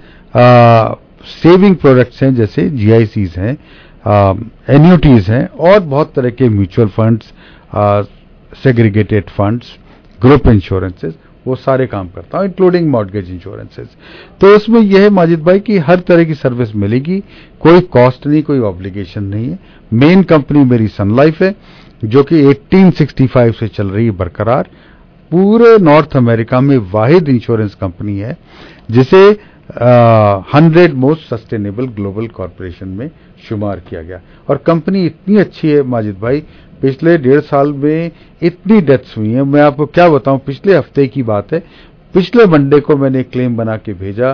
सेविंग प्रोडक्ट्स हैं जैसे जीआईसीज हैं, एन्यूटीज हैं और बहुत तरह के mutual funds, segregated funds, group insurances, वो सारे काम करता हूँ, इंक्लूडिंग मॉर्गेज इंश्योरेंसेस। तो इसमें यह है माजिद भाई कि हर तरह की सर्विस मिलेगी, कोई कॉस्ट नहीं, कोई ऑब्लिगेशन नहीं है। मेन कंपनी मेरी सन लाइफ है जो कि अठारह सौ पैंसठ से चल रही है बरकरार, पूरे नॉर्थ अमेरिका में वाहिद इंश्योरेंस कंपनी है जिसे hundred most sustainable global corporation में शुमार किया गया। और कंपनी इतनी अच्छी है माजिद भाई, पिछले डेढ़ साल में इतनी डेथ्स हुई हैं, मैं आपको क्या बताऊं, पिछले हफ्ते की बात है, पिछले मंडे को मैंने क्लेम बना के भेजा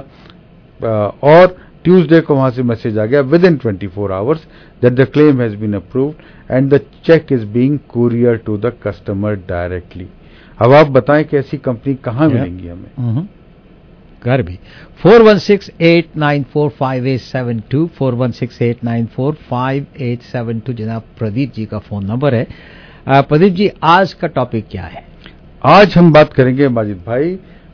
और ट्यूसडे को वहां से मैसेज आ गया within twenty four hours that the claim has been approved and the cheque is being courier to the customer directly. अब आप बताएं कि ऐसी कंपनी कहां मिलेंगी हमें? घर भी four one six eight nine four five eight seven two four one six eight nine four five eight seven two जनाब प्रदीप जी का फोन नंबर है। प्रदीप जी, आज का टॉपिक क्या है? आज हम बात करेंगे माजिद भाई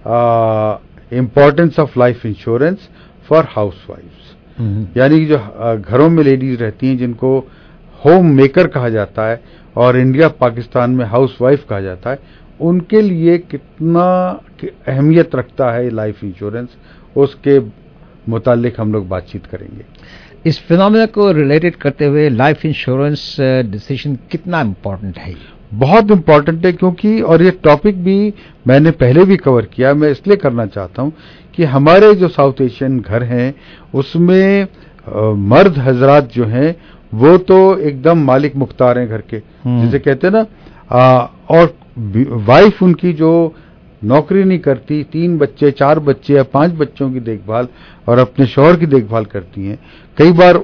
importance of life insurance for house wifes, यानी जो घरों में लेडीज रहती हैं जिनको होम मेकर कहा जाता है और इंडिया पाकिस्तान में हाउस वाइफ कहा जाता है, उनके लिए कितना अहमियत रखता है लाइफ इंश्योरेंस, उसके मुतालिक हम लोग बातचीत करेंगे। इस फिनोमेना को रिलेटेड करते हुए लाइफ इंश्योरेंस डिसीजन कितना इम्पोर्टेंट है? बहुत इम्पोर्टेंट है, क्योंकि और ये टॉपिक भी मैंने पहले भी कवर किया, मैं इसलिए करना चाहता हूं कि हमारे जो साउथ एशियन घर हैं उसमें आ, मर्द हजरात जो हैं वो तो एकदम मालिक मुख्तार हैं घर के, जिसे कहते हैं ना, आ, और वाइफ उनकी जो नौकरी नहीं करती, तीन बच्चे, चार बच्चे या पांच बच्चों की देखभाल और अपने शौहर की देखभाल करती हैं, कई बार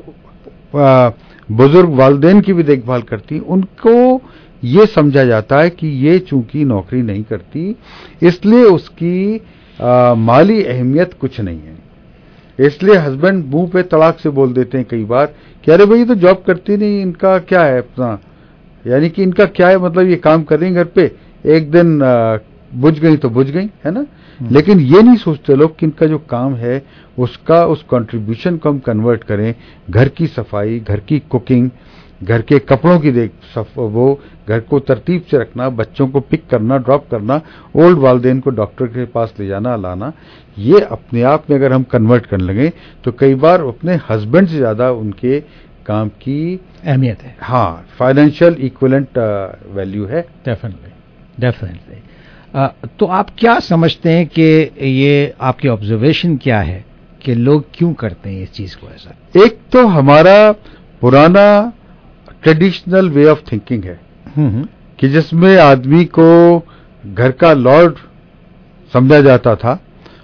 बुजुर्ग वालिदैन की भी देखभाल करती हैं, उनको ये समझा जाता है कि ये चूंकि नौकरी नहीं करती इसलिए उसकी आ, माली अहमियत कुछ नहीं है। इसलिए हस्बैंड मुंह पे तड़ाक से बोल देते हैं कई बार कि अरे भाई तो जॉब करती नहीं, इनका क्या है अपना, यानी कि इनका क्या है, मतलब ये काम कर रही हैं घर पे, एक दिन बुझ गई तो बुझ गई, है ना। लेकिन ये नहीं सोचते लोग कि इनका जो काम है उसका उस कंट्रीब्यूशन को हम कन्वर्ट करें, घर की सफाई, घर की कुकिंग, घर के कपड़ों की देख, वो घर को तरतीब से रखना, बच्चों को पिक करना, ड्रॉप करना, ओल्ड वालिदैन को डॉक्टर के पास ले जाना लाना, ये अपने आप में अगर हम कन्वर्ट करने लगे तो कई बार अपने हस्बैंड से ज्यादा उनके काम की अहमियत है। हाँ, फाइनेंशियल इक्विवेलेंट वैल्यू है। Definitely definitely. तो आप क्या समझते हैं कि ये आपकी ऑब्जर्वेशन क्या है कि लोग क्यों करते हैं इस चीज को ऐसा? एक तो हमारा पुराना ट्रेडिशनल वे ऑफ थिंकिंग है कि जिसमें आदमी को घर का लॉर्ड समझा जाता था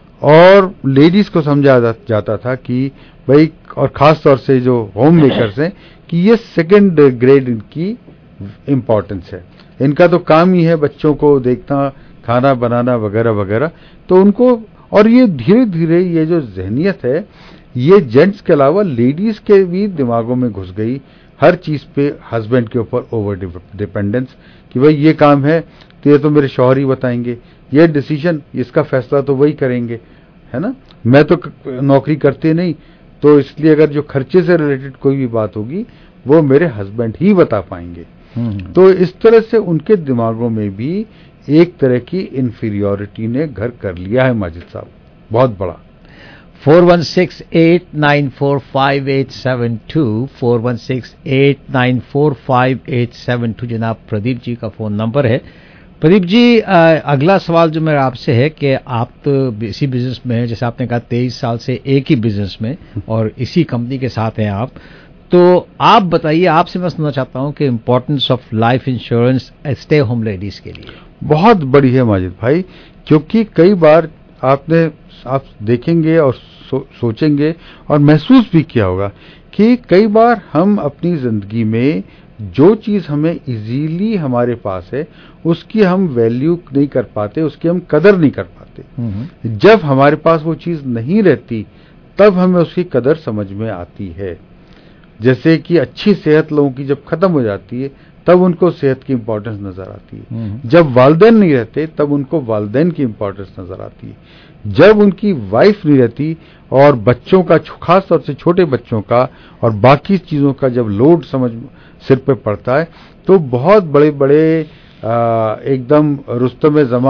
और लेडीज को समझा जाता था कि भाई, और खास तौर से जो होम मेकर्स हैं कि ये सेकंड ग्रेड इनकी इम्पोर्टेंस है, इनका तो काम ही है बच्चों को देखना, खाना बनाना वगैरह वगैरह। तो उनको, और ये धीरे धीरे ये जो जहनियत है ये जेंट्स के अलावा लेडीज के भी दिमागों में घुस गई, हर चीज पे हस्बैंड के ऊपर ओवर डिपेंडेंस कि भाई ये काम है तो ये तो मेरे शौहर ही बताएंगे, ये डिसीजन, इसका फैसला तो वही करेंगे, है ना, मैं तो नौकरी करते नहीं, तो इसलिए अगर जो खर्चे से रिलेटेड कोई भी बात होगी वो मेरे हस्बैंड ही बता पाएंगे। तो इस तरह से उनके दिमागों में भी एक तरह की इन्फीरियोरिटी ने घर कर लिया है माजिद साहब, बहुत बड़ा। Four one six eight nine four five eight seven two four one six eight nine four five eight seven two जनाब प्रदीप जी का फोन नंबर है। प्रदीप जी, अगला सवाल जो मेरा आपसे है कि आप तो इसी बिजनेस में हैं, जैसे आपने कहा तेईस साल से एक ही बिजनेस में और इसी कंपनी के साथ हैं आप, तो आप बताइए, आपसे मैं सुनना चाहता हूं कि importance of life insurance stay home ladies के लिए। बहुत बड़ी है माजिद भाई, क्योंकि कई बार आपने आप देखेंगे और सो, सोचेंगे और महसूस भी किया होगा कि कई बार हम अपनी जिंदगी में जो चीज हमें इजीली हमारे पास है उसकी हम वैल्यू नहीं कर पाते, उसकी हम कदर नहीं कर पाते। जब हमारे पास वो चीज नहीं रहती तब हमें उसकी कदर समझ में आती है। जैसे कि अच्छी सेहत लोगों की जब खत्म हो जाती है तब उनको सेहत की इंपॉर्टेंस नजर आती है, जब वालिदैन नहीं रहते तब उनको वालिदैन की इंपॉर्टेंस नजर आती है, जब उनकी वाइफ नहीं रहती और बच्चों का, खास तौर से छोटे बच्चों का और बाकी चीजों का जब लोड समझ सिर पे पड़ता है तो बहुत बड़े बड़े एकदम रुस्तम जमा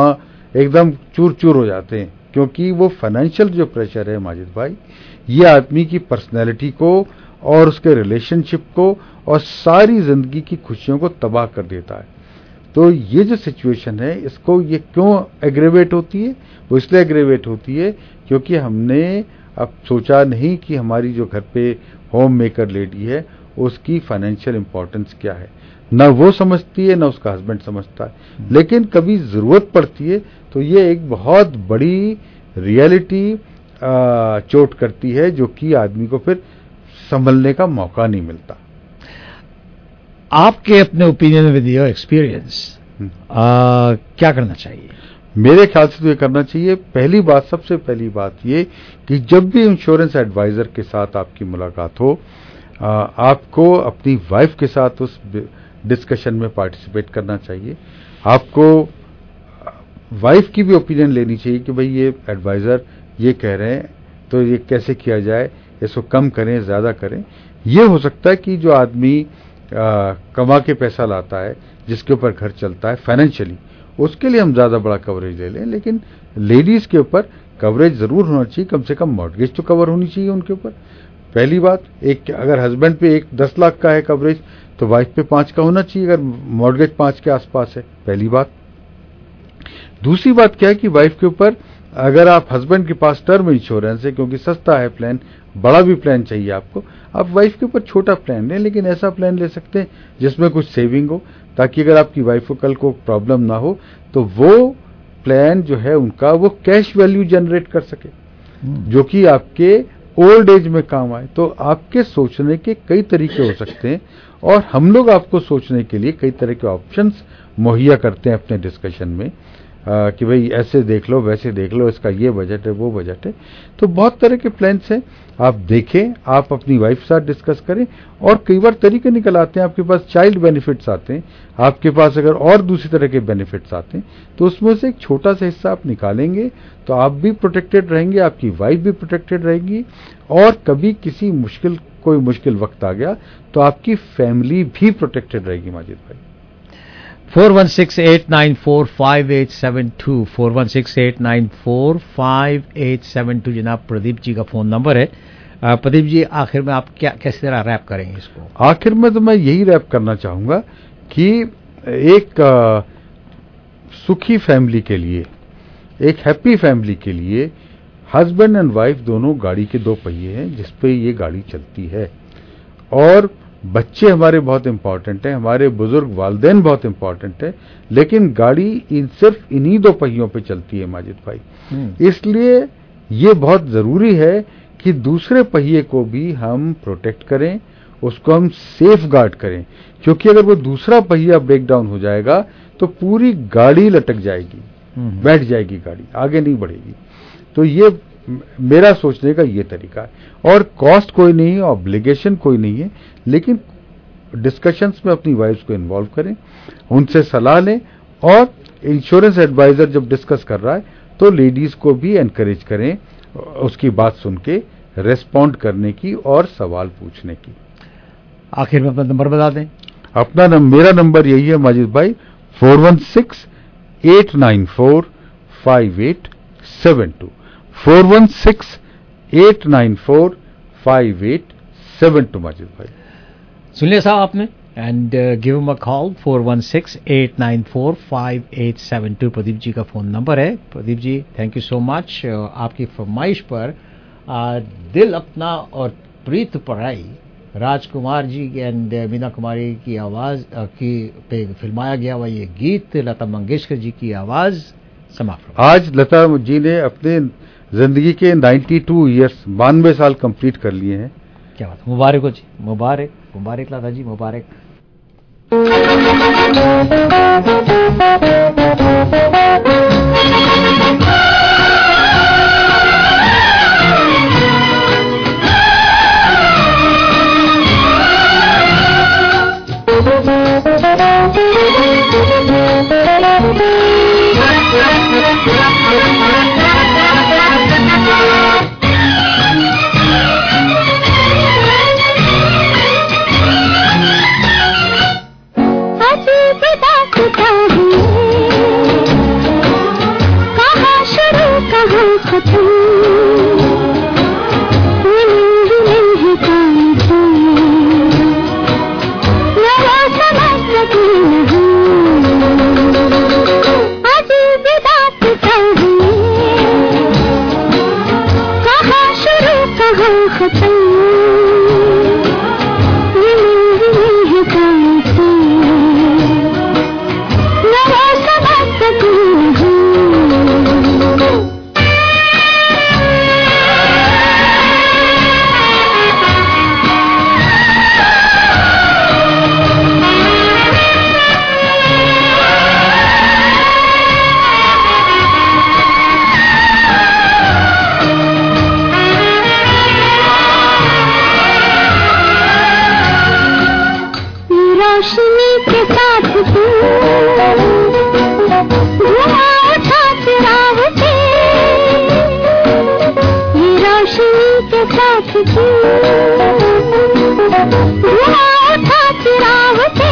एकदम चूर चूर हो जाते हैं, क्योंकि वो फाइनेंशियल जो प्रेशर है माजिद भाई, ये आदमी की पर्सनैलिटी को और उसके रिलेशनशिप को और सारी जिंदगी की खुशियों को तबाह कर देता है। तो ये जो सिचुएशन है, इसको ये क्यों एग्रेवेट होती है? वो इसलिए एग्रेवेट होती है क्योंकि हमने अब सोचा नहीं कि हमारी जो घर पे होम मेकर लेडी है उसकी फाइनेंशियल इंपॉर्टेंस क्या है। न वो समझती है, न उसका हस्बैंड समझता है। लेकिन कभी जरूरत पड़ती है तो ये एक बहुत बड़ी रियलिटी चोट करती है, जो कि आदमी को फिर संभलने का मौका नहीं मिलता। आपके अपने ओपिनियन विद योर एक्सपीरियंस क्या करना चाहिए? मेरे ख्याल से तो ये करना चाहिए, पहली बात, सबसे पहली बात ये कि जब भी इंश्योरेंस एडवाइजर के साथ आपकी मुलाकात हो, आ, आपको अपनी वाइफ के साथ उस डिस्कशन में पार्टिसिपेट करना चाहिए। आपको वाइफ की भी ओपिनियन लेनी चाहिए कि भाई ये एडवाइजर ये कह रहे हैं तो ये कैसे किया जाए, इसको कम करें, ज्यादा करें। ये हो सकता है कि जो आदमी आ, कमा के पैसा लाता है, जिसके ऊपर घर चलता है फाइनेंशियली, उसके लिए हम ज्यादा बड़ा कवरेज ले लें, लेकिन लेडीज के ऊपर कवरेज जरूर होना चाहिए। कम से कम मॉर्गेज तो कवर होनी चाहिए उनके ऊपर। पहली बात, एक अगर हस्बैंड पे एक दस लाख का है कवरेज तो वाइफ पे पांच का होना चाहिए, अगर मॉर्गेज पांच के आसपास है। पहली बात। दूसरी बात क्या है कि वाइफ के ऊपर, अगर आप हस्बैंड के पास टर्म इंश्योरेंस है, क्योंकि सस्ता है प्लान, बड़ा भी प्लान चाहिए आपको, आप वाइफ के ऊपर छोटा प्लान लें, लेकिन ऐसा प्लान ले सकते हैं जिसमें कुछ सेविंग हो, ताकि अगर आपकी वाइफ को कल को प्रॉब्लम ना हो तो वो प्लान जो है उनका वो कैश वैल्यू जनरेट कर सके, जो कि आपके ओल्ड एज में काम आए। तो आपके सोचने के कई तरीके हो सकते हैं, और हम लोग आपको सोचने के लिए कई तरह के ऑप्शंस मुहैया करते हैं अपने डिस्कशन में, आ, कि भाई ऐसे देख लो, वैसे देख लो, इसका ये बजट है, वो बजट है। तो बहुत तरह के प्लान्स हैं, आप देखें, आप अपनी वाइफ के साथ डिस्कस करें। और कई बार तरीके निकल आते हैं, आपके पास चाइल्ड बेनिफिट्स आते हैं, आपके पास अगर और दूसरी तरह के बेनिफिट्स आते हैं, तो उसमें से एक छोटा सा हिस्सा आप निकालेंगे तो आप भी प्रोटेक्टेड रहेंगे, आपकी वाइफ भी प्रोटेक्टेड रहेगी, और कभी किसी मुश्किल कोई मुश्किल वक्त आ गया तो आपकी फैमिली भी प्रोटेक्टेड रहेगी। माजिद भाई, four one six eight nine four five eight seven two four one six eight nine four five eight seven two जनाब प्रदीप जी का फोन नंबर है। प्रदीप जी, आखिर में आप क्या कैसे तरह रैप करेंगे इसको? आखिर में तो मैं यही रैप करना चाहूंगा कि एक आ, सुखी फैमिली के लिए, एक हैप्पी फैमिली के लिए हस्बैंड एंड वाइफ दोनों गाड़ी के दो पहिए हैं जिसपे ये गाड़ी चलती है। और बच्चे हमारे बहुत इंपॉर्टेंट हैं, हमारे बुजुर्ग वालिदैन बहुत इंपॉर्टेंट है, लेकिन गाड़ी इन सिर्फ इन्हीं दो पहियों पे चलती है माजिद भाई। इसलिए ये बहुत जरूरी है कि दूसरे पहिए को भी हम प्रोटेक्ट करें, उसको हम सेफ गार्ड करें, क्योंकि अगर वो दूसरा पहिया ब्रेक डाउन हो जाएगा तो पूरी गाड़ी लटक जाएगी, बैठ जाएगी गाड़ी, आगे नहीं बढ़ेगी। तो ये मेरा सोचने का ये तरीका है। और कॉस्ट कोई नहीं है, ऑब्लिगेशन कोई नहीं है, लेकिन डिस्कशंस में अपनी वाइफ को इन्वॉल्व करें, उनसे सलाह लें, और इंश्योरेंस एडवाइजर जब डिस्कस कर रहा है तो लेडीज को भी एनकरेज करें उसकी बात सुन के रेस्पॉन्ड करने की और सवाल पूछने की। आखिर में अपना नंबर बता दें। अपना नम, मेरा नंबर यही है माजिद भाई, four one six eight nine four five eight seven two four one six eight nine four five eight seven two Majid भाई। सुन लिया साहब आपने, and give him a call four one six eight nine four five eight seven two Pradeep ji का phone number है। Pradeep ji, thank you so much. आपकी फरमाइश पर uh, दिल अपना और प्रीत पढ़ाई राजकुमार जी एंड मीना कुमारी की आवाज uh, की पे फिल्माया गया हुआ ये गीत लता मंगेशकर जी की आवाज समाप्त। आज लता जी ने अपने जिंदगी के बानवे इयर्स बानवे साल कंप्लीट कर लिए हैं। क्या बात, मुबारक हो जी, मुबारक मुबारक लता जी, मुबारक। देखती धुआं उठा चिराग से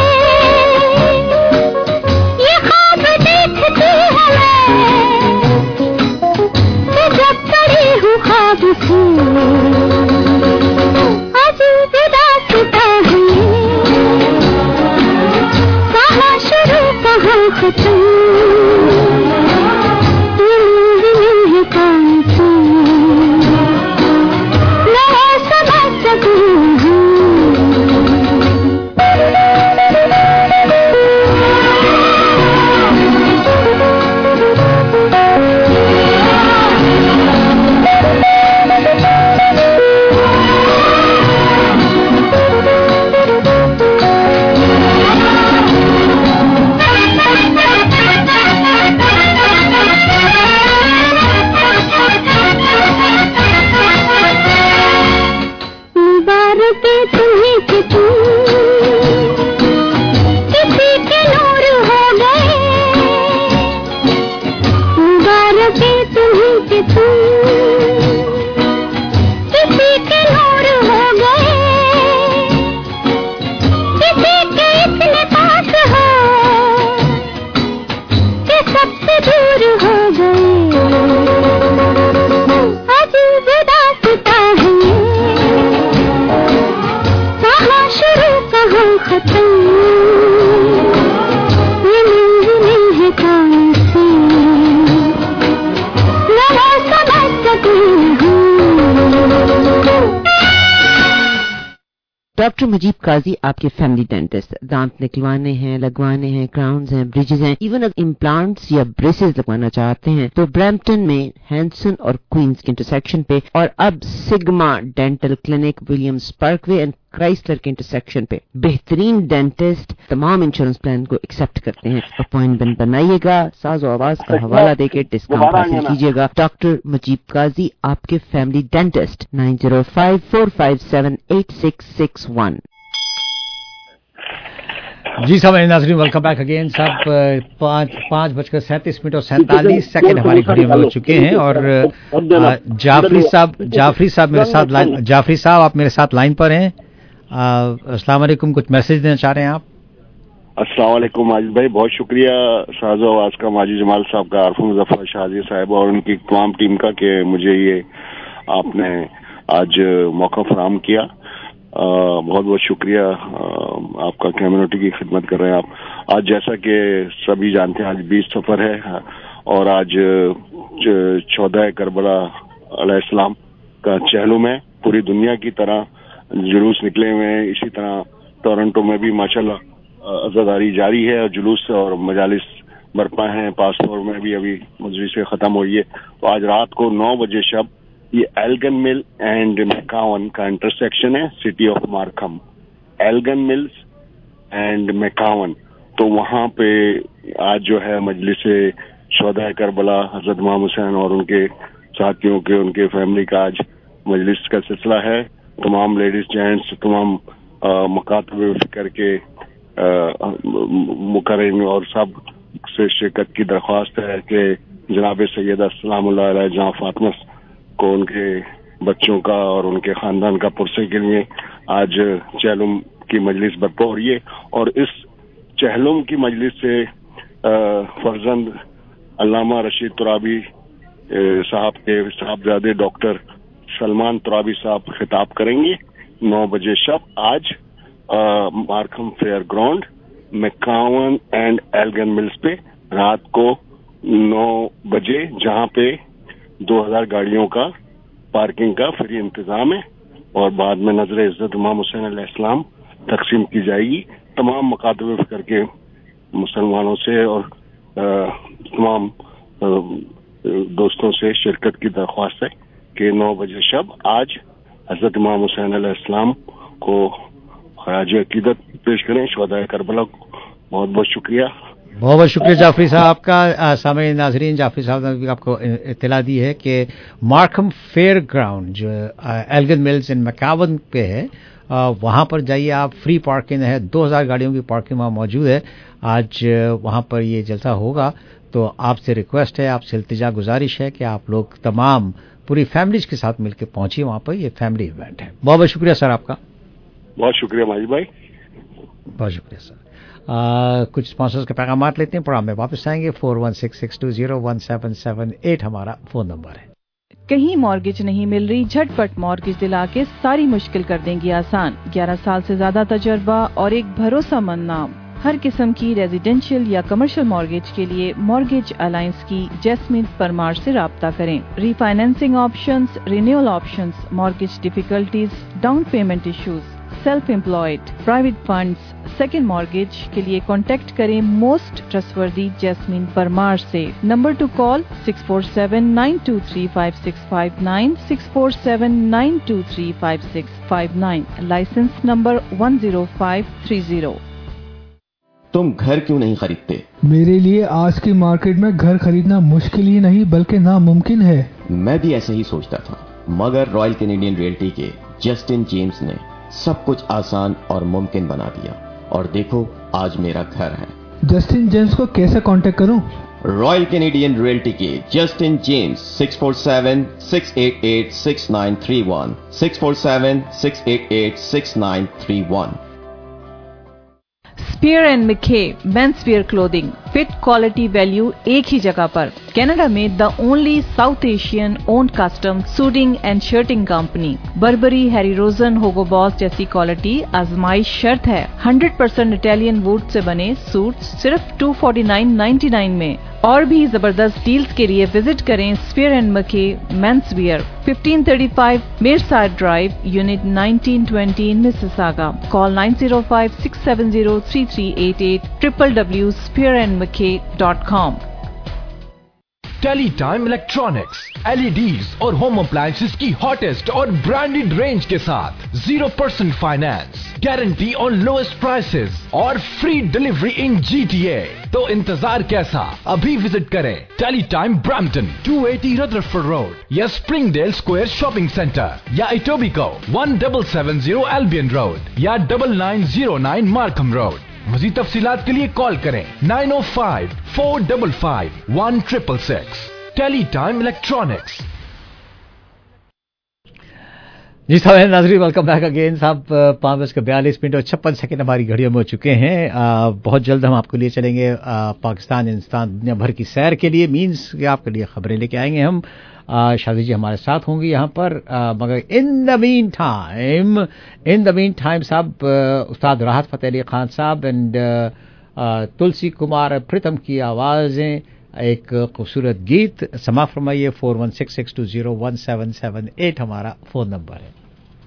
ये ख्वाब देखती हूँ मैं जब कड़ी हूँ ख्वाब से अजीब दास्तां है कहाँ शुरू कहाँ खत्म डॉक्टर मजीब काजी आपके फैमिली डेंटिस्ट, दांत निकलवाने हैं, लगवाने हैं, क्राउन्स हैं, ब्रिजेस हैं, इवन अगर इम्प्लांट्स या ब्रेसेस लगवाना चाहते हैं तो ब्रैम्पटन में हैंसन और क्वींस के इंटरसेक्शन पे, और अब Sigma dental clinic Williams Parkway and Chrysler के इंटरसेक्शन पे बेहतरीन डेंटिस्ट तमाम इंश्योरेंस प्लान को एक्सेप्ट करते हैं। अपॉइंटमेंट बनाइएगा, साज़ो आवाज का हवाला देके डिस्काउंट हासिल कीजिएगा। डॉक्टर मजीब काजी आपके family dentist, nine zero five four five seven eight six six one. जी साहब नाज़रीन, वेलकम बैक अगेन। साहब पाँच पाँच बजकर सैंतीस मिनट और सैंतालीस सेकंड हमारी घड़ी में हो चुके हैं और जाफरी साहब जाफरी साहब मेरे साथ लाइन जाफरी साहब आप मेरे साथ लाइन पर हैं। अस्सलाम वालेकुम, कुछ मैसेज देना चाह रहे हैं आप? अस्सलाम वालेकुम माजिद भाई, बहुत शुक्रिया साज़ो आवाज का, माजिद जमाल साहब का, आरफू मुजफ्फर शाजी साहब और उनकी तमाम टीम का कि मुझे ये आपने आज मौका फराहम किया। आ, बहुत बहुत शुक्रिया। आ, आपका कम्युनिटी की खिदमत कर रहे हैं आप। आज जैसा कि सभी जानते हैं आज बीस सफर है और आज चौदह करबला अलैहिस्सलाम का चहलुम है। पूरी दुनिया की तरह जुलूस निकले हुए हैं, इसी तरह टोरंटो में भी माशाल्लाह अज़ादारी जारी है और जुलूस और मजालिस बरपा हैं। पासपोर्ट में भी अभी मजलिस खत्म हुई है। तो आज रात को नौ बजे शब ये एल्गन मिल एंड मैकावन का इंटरसेक्शन है, city of Markham, Elgin Mills and McCowan. तो वहां पे आज जो है मजलिस शोहदा करबला हजरत इमाम हुसैन और उनके साथियों के उनके फैमिली का आज मजलिस का सिलसिला है। तमाम लेडीज जेंट्स तमाम मकातब फिक्र के मुकर्ररीन और सब से शिरकत की दरख्वास्त है कि जनाब सैयदा सलामुल्लाह अलैहा जहाँ फातिमा को उनके बच्चों का और उनके खानदान का पुरसे के लिए आज चहलुम की मजलिस बरपा हो रही है। और इस चहलुम की मजलिस से फर्जंद अल्लामा रशीद तुराबी साहब के साहबजादे डॉक्टर सलमान तुराबी साहब खिताब करेंगे नौ बजे शब आज Markham fair ground McCowan and Elgin Mills पे रात को नौ बजे, जहां पे दो हज़ार गाड़ियों का पार्किंग का फ्री इंतजाम है और बाद में नजर इज्जत इमाम हुसैन अलैहिस्सलाम तकसीम की जाएगी। तमाम मकातब फिक्र के मुसलमानों से और तमाम दोस्तों से शिरकत की दरख्वास्त है कि नौ बजे शब आज हजरत इमाम हुसैन अलैहिस्सलाम को खराज अकीदत पेश करें शुहदाए करबला को। बहुत बहुत शुक्रिया। बहुत बहुत शुक्रिया जाफरी साहब आपका। सामने नाजरीन, जाफरी साहब ने भी आपको इत्तला दी है कि मार्कम फेयर ग्राउंड जो एल्गन मिल्स इन मैकावन पे है, वहाँ पर जाइए आप, फ्री पार्किंग है, दो हज़ार गाड़ियों की पार्किंग वहाँ मौजूद है। आज वहाँ पर ये जलसा होगा तो आपसे रिक्वेस्ट है, आपसे इल्तिजा गुजारिश है कि आप लोग तमाम पूरी फैमिलीज के साथ मिलकर पहुंचिए वहां पर, ये फैमिली इवेंट है। बहुत बहुत शुक्रिया सर आपका। बहुत शुक्रिया माजिद भाई। बहुत शुक्रिया सर। आ, कुछ स्पॉन्सर्स के पैगाम लेते हैं, प्रोग्राम में वापस आएंगे। Four one six six two zero one seven seven eight हमारा फोन नंबर है। कहीं मॉर्गेज नहीं मिल रही, झटपट मॉर्गेज दिला के सारी मुश्किल कर देंगी आसान। ग्यारह साल से ज्यादा तजर्बा और एक भरोसामंद नाम। हर किस्म की रेजिडेंशियल या कमर्शियल मॉर्गेज के लिए मॉर्गेज अलायंस की जैस्मिन परमार से राब्ता करें। Refinancing options, renewal options, mortgage difficulties, down payment issues, self employed, private funds, second mortgage के लिए कॉन्टेक्ट करें मोस्ट ट्रस्टवर्दी जैस्मिन परमार से। Number to call six four seven nine two three five six five nine, six four seven nine two three five six five nine, licence number one zero five three zero. तुम घर क्यों नहीं खरीदते? मेरे लिए आज की मार्केट में घर खरीदना मुश्किल ही नहीं बल्कि नामुमकिन है। मैं भी ऐसे ही सोचता था, मगर रॉयल कैनेडियन रियल्टी के जस्टिन जेम्स ने सब कुछ आसान और मुमकिन बना दिया, और देखो आज मेरा घर है। जस्टिन जेम्स को कैसे कांटेक्ट करूं? रॉयल कैनेडियन रियल्टी के Justin James six four seven six eight eight six nine three one, six four seven six eight eight six nine three one. Spier and Mackay men's wear clothing, fit quality value एक ही जगह पर। कनाडा में the only South Asian owned custom suiting and shirting company. Burberry, Harry Rosen, Hugo Boss जैसी quality आजमाइश शर्त है। Hundred percent Italian would say बने सूट सिर्फ two forty nine ninety nine में। और भी जबरदस्त डील्स के लिए विजिट करें Spier and Mackay men's wear, fifteen thirty five Meyerside Drive, unit nineteen twenty in Mississauga. Call nine zero five six seven zero three three eight eight, triple W Spier and Mackay dot com. Teletime electronics, LEDs और home appliances की hottest और branded range के साथ zero percent finance, guarantee on lowest prices और free delivery in GTA. तो इंतजार कैसा, अभी विजिट करें Teletime Brampton two eighty Rutherford Road या स्प्रिंगडेल स्क्वायर शॉपिंग सेंटर या Etobicoke one double seven zero Albion Road या double nine zero nine Markham Road. मज़ीद तफसीलात के लिए कॉल करें nine oh five four double five one triple six. Teletime electronics. जी साहब, नाजरीन वेलकम बैक अगेन। साहब पाँच बज के बयालीस मिनट और छप्पन सेकंड हमारी घड़ियों में हो चुके हैं। आ, बहुत जल्द हम आपके लिए चलेंगे आ, पाकिस्तान, हिंदुस्तान, दुनिया भर की सैर के लिए, मीन्स कि आपके लिए खबरें लेके आएंगे हम। शादी जी हमारे साथ होंगी यहाँ पर, आ, मगर in the meantime in the meantime साहब उस्ताद राहत फ़तेह अली खान साहब एंड तुलसी कुमार प्रीतम की आवाज़ें, एक खूबसूरत गीत समा फरमाइए। Four one six six two zero one seven seven eight हमारा फोन नंबर है।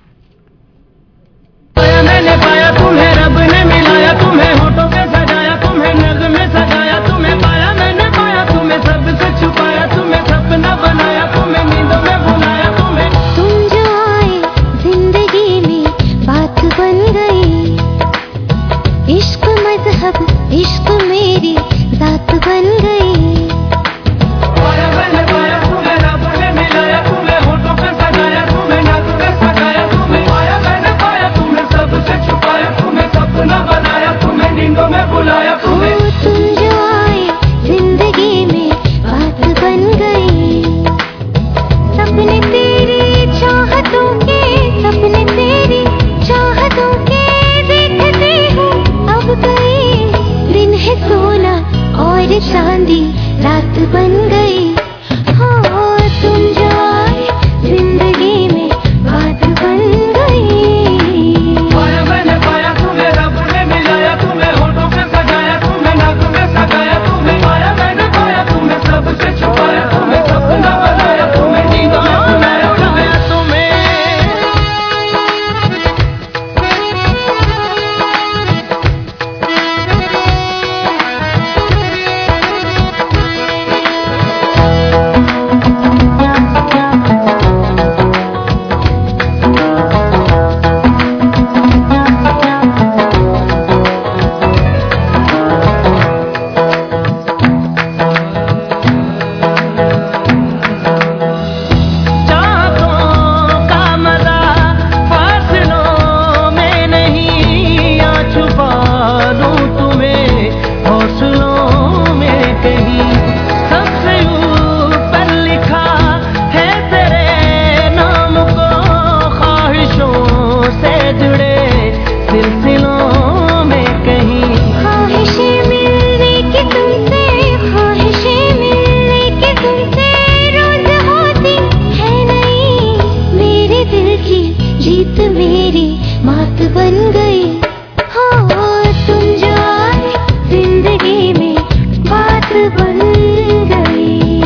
पाया मैंने पाया तुम्हें, रब ने मिलाया तुम्हें, होठों पे सजाया तुम्हें, नज़्म में सजाया तुम्हें। पाया मैंने पाया तुम्हें, सबसे छुपाया तुम्हें, सपना बनाया तुम्हें, नींदों में बुलाया तुम्हें। तुम जो आए जिंदगी में बात बन गई, इश्क मजहब इश्क मेरी जात बन गई। पाया मैंने पाया तुम्हें, रब ने मिलाया तुम्हें, होठों पे सजाया तुम्हें, नज़्म में सजाया तुम्हें। पाया मैंने पाया तुम्हें, सबसे छुपाया तुम्हें, सपना बनाया तुम्हें, नींदों में बुलाया तुम्हें। तुम जो आए जिंदगी में बात बन गई, सपने तेरी चाहतों के, सपने तेरी चाहतों के देखते हूँ अब गई। दिन है सोना और चांदी रात बन गई। हाँ तुम जो आए जिंदगी में बात बन गई। पाया मैंने पाया तुम्हें, रब ने मिलाया तुम्हें, होठों पे सजाया तुम्हें, नज़्म में सजाया तुम्हें। पाया मैंने पाया तुम्हें, सबसे छुपाया तुम्हें, सपना बनाया तुम्हें, नींदों में बुलाया तुम्हें। रात बन गई।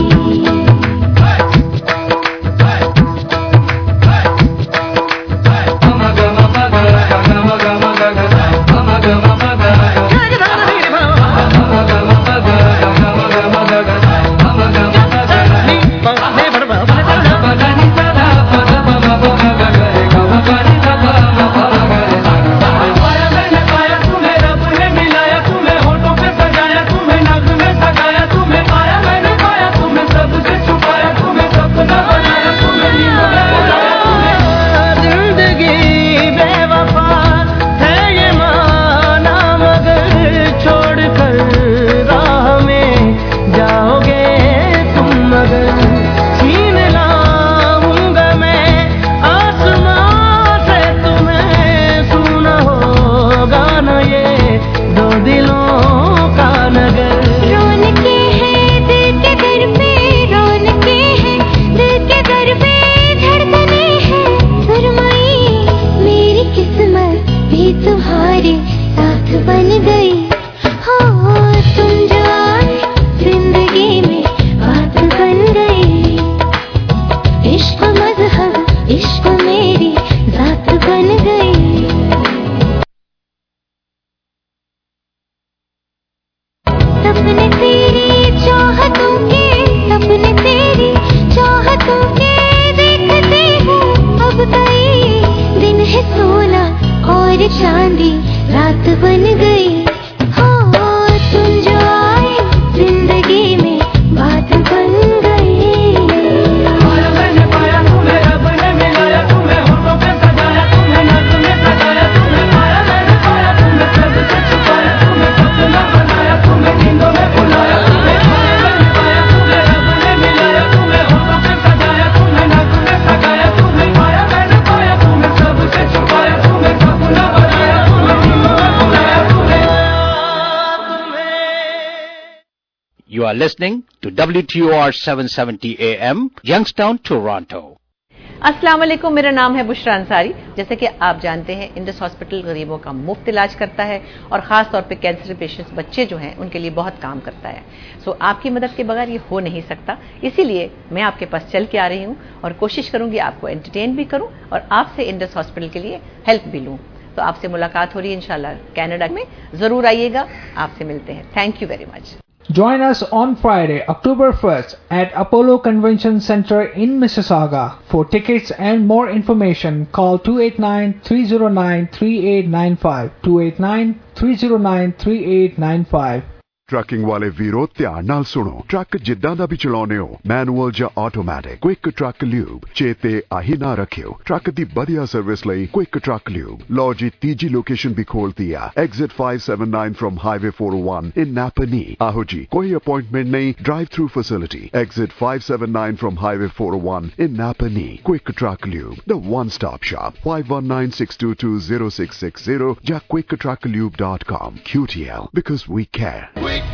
You are listening to W T O R seven seventy A M, Youngstown, Toronto. अस्सलाम वालेकुम, मेरा नाम है बुशरा अंसारी। जैसे कि आप जानते हैं, इंडस हॉस्पिटल गरीबों का मुफ्त इलाज करता है और ख़ास तौर पे कैंसर पेशेंट्स बच्चे जो हैं उनके लिए बहुत काम करता है। सो आपकी मदद के बगैर ये हो नहीं सकता, इसीलिए मैं आपके पास चल के आ रही हूँ और कोशिश करूँगी आपको एंटरटेन भी करूँ और आपसे इंडस हॉस्पिटल के लिए हेल्प भी लूँ। तो आपसे मुलाकात हो रही है इंशाल्लाह कनाडा में, ज़रूर आइएगा, आपसे मिलते हैं। Thank you very much. Join us on Friday, October first at Apollo Convention Center in Mississauga. For tickets and more information, call two eight nine, three zero nine, three eight nine five, two eight nine, three zero nine, three eight nine five. Trucking ਵਾਲੇ ਵੀਰੋ ਧਿਆਨ ਨਾਲ ਸੁਣੋ। Truck ਜਿੱਦਾਂ ਦਾ ਵੀ ਚਲਾਉਨੇ ਹੋ, manual ਜਾਂ automatic, quick truck lube ਚੇਤੇ ਆਹੀ ਨਾ ਰੱਖਿਓ। ਟਰੱਕ ਦੀ ਵਧੀਆ ਸਰਵਿਸ ਲਈ ਕੁਇਕ ਟਰੱਕ ਲਿਊਬ। ਲਓ ਜੀ, ਤੀਜੀ ਲੋਕੇਸ਼ਨ ਵੀ ਖੋਲਤੀ ਆ, exit five seventy-nine from highway four oh one in Napanee. ਆਹੋ ਜੀ, ਕੋਈ ਅਪਾਇੰਟਮੈਂਟ ਨਹੀਂ, drive through facility, exit five seventy-nine from highway four oh one in Napanee. Quick truck lube, the one stop shop, five one nine, six two two, zero six six zero ਜਾਂ quick truck lube dot com। Q T L, because we care.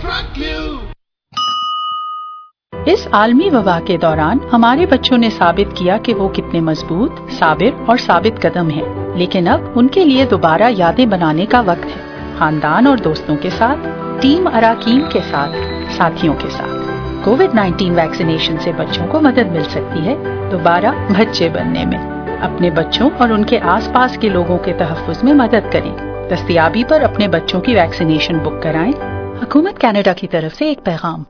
इस आलमी वबा के दौरान हमारे बच्चों ने साबित किया कि वो कितने मजबूत, साबिर और साबित कदम हैं। लेकिन अब उनके लिए दोबारा यादें बनाने का वक्त है, खानदान और दोस्तों के साथ, टीम अराकीन के साथ, साथियों के साथ। कोविड नाइन्टीन वैक्सीनेशन से बच्चों को मदद मिल सकती है दोबारा बच्चे बनने में। अपने बच्चों और उनके आसपास के लोगों के तहफ़्फ़ुज़ में मदद करें। दस्तयाबी पर अपने बच्चों की वैक्सीनेशन बुक कराएं। हुकूमत कनाडा की तरफ से एक पैगाम।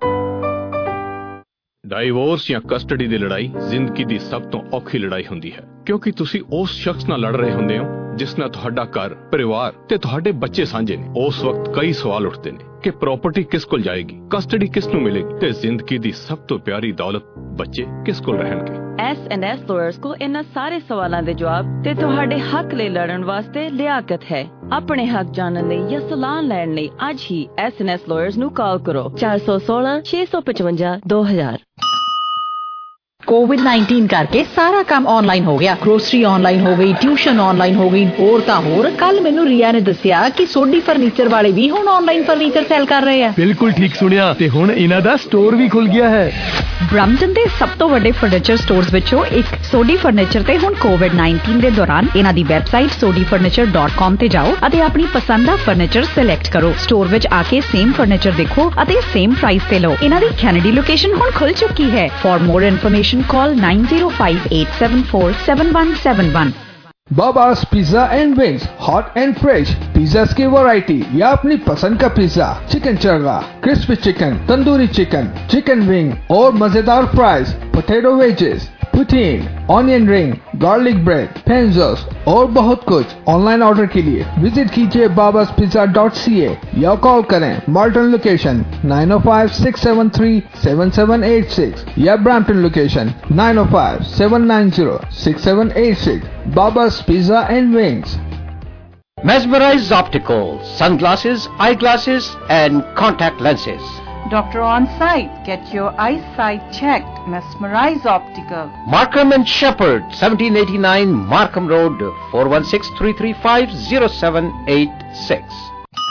ਡਾਈਵੋਰਸ ਜਾਂ ਕਸਟਡੀ ਦੀ ਲੜਾਈ ਜ਼ਿੰਦਗੀ ਦੀ ਸਭ ਤੋਂ ਔਖੀ ਲੜਾਈ ਹੁੰਦੀ ਹੈ, ਕਿਉਂਕਿ ਤੁਸੀਂ ਉਸ ਸ਼ਖਸ ਨਾਲ ਲੜ ਰਹੇ ਹੁੰਦੇ ਹੋ ਜਿਸ ਨਾਲ ਤੁਹਾਡਾ ਘਰ, ਪਰਿਵਾਰ ਤੇ ਤੁਹਾਡੇ ਬੱਚੇ ਸਾਂਝੇ ਨੇ। ਉਸ ਵਕਤ ਕਈ ਸਵਾਲ ਉੱਠਦੇ ਨੇ ਕਿ ਪ੍ਰਾਪਰਟੀ ਕਿਸ ਕੋਲ ਜਾਏਗੀ, ਕਸਟਡੀ ਕਿਸ ਨੂੰ ਮਿਲੇਗੀ ਤੇ ਜ਼ਿੰਦਗੀ ਦੀ ਸਭ ਤੋਂ ਪਿਆਰੀ ਦੌਲਤ ਬੱਚੇ ਕਿਸ ਕੋਲ ਰਹਿਣਗੇ। ਐਸ ਐਂਡ ਐਸ ਲਾਇਰਸ ਕੋ ਇਹਨਾਂ ਸਾਰੇ ਸਵਾਲਾਂ ਦੇ ਜਵਾਬ ਤੇ ਤੁਹਾਡੇ ਹੱਕ ਲਈ ਲੜਨ ਵਾਸਤੇ ਲਿਆਕਤ ਹੈ। ਆਪਣੇ ਹੱਕ ਜਾਣਨ ਲਈ ਜਾਂ ਸਲਾਹ ਲੈਣ ਲਈ ਅੱਜ ਹੀ ਐਸ ਐਂਡ ਐਸ ਲਾਇਰਸ ਨੂੰ ਕਾਲ ਕਰੋ ਚਾਰ ਸੌ ਸੋਲਾਂ ਛੇ ਸੌ ਪਚਵੰਜਾ ਦੋ ਹਜ਼ਾਰ। ਕੋਵਿਡ ਨਾਈਨਟੀਨ ਕਰਕੇ ਸਾਰਾ ਕੰਮ ਆਨਲਾਈਨ ਹੋ ਗਿਆ। ਗਰੋਸਰੀ ਆਨਲਾਈਨ ਹੋ ਗਈ, ਟਿਊਸ਼ਨ ਆਨਲਾਈਨ ਹੋ ਗਈ, ਹੋਰ ਤਾਂ ਹੋਰ। ਕੱਲ ਮੈਨੂੰ ਰੀਆ ਨੇ ਦੱਸਿਆ ਕਿ ਸੋਢੀ ਫਰਨੀਚਰ ਵਾਲੇ ਵੀ ਹੁਣ ਆਨਲਾਈਨ ਫਰਨੀਚਰ ਸੈਲ ਕਰ ਰਹੇ ਆ। ਬਿਲਕੁਲ ਠੀਕ ਸੁਣਿਆ, ਤੇ ਹੁਣ ਇਹਨਾਂ ਦਾ ਸਟੋਰ ਵੀ ਖੁੱਲ ਗਿਆ ਹੈ। ਬ੍ਰੈਂਪਟਨ ਦੇ ਸਭ ਤੋਂ ਵੱਡੇ ਫਰਨੀਚਰ ਸਟੋਰਸ ਵਿੱਚੋਂ ਇੱਕ ਸੋਢੀ ਫਰਨੀਚਰ ਤੇ ਹੁਣ ਕੋਵਿਡ ਨਾਈਨਟੀਨ ਦੇ ਦੌਰਾਨ ਇਹਨਾਂ ਦੀ website Sodhi furniture dot com ਤੇ ਜਾਓ ਅਤੇ ਆਪਣੀ ਪਸੰਦ ਦਾ ਫਰਨੀਚਰ ਸਿਲੈਕਟ ਕਰੋ। ਸਟੋਰ ਵਿੱਚ ਆ ਕੇ ਸੇਮ ਫਰਨੀਚਰ ਦੇਖੋ ਅਤੇ ਸੇਮ ਪ੍ਰਾਈਸ ਤੇ ਲਓ। ਇਹਨਾਂ ਦੀ ਕੈਨੇਡੀ ਲੋਕੇਸ਼ਨ ਹੁਣ ਖੁੱਲ ਚੁੱਕੀ ਹੈ। For more information call nine zero five eight seven four seven one seven one। Baba's Pizza and Wings, hot and fresh pizzas की वैरायटी या अपनी पसंद का pizza, chicken chargha, crispy chicken, tandoori chicken, chicken wing और मजेदार fries, potato wedges, poutine, onion ring, garlic bread, पेंजोस और बहुत कुछ। ऑनलाइन ऑर्डर के लिए विजिट कीजिए बाबास पिज्जा डॉट सी ए या कॉल करें Milton location nine oh five six seven three seven seven eight six या Brampton location nine oh five seven nine zero six seven eight six। Baba's pizza and wings. Mesmerize Opticals, sunglasses, eyeglasses and contact lenses. Doctor on site. Get your eyesight checked. Mesmerize Optical. Markham and Shepherd, seventeen eighty-nine Markham Road, four one six three three five zero seven eight six.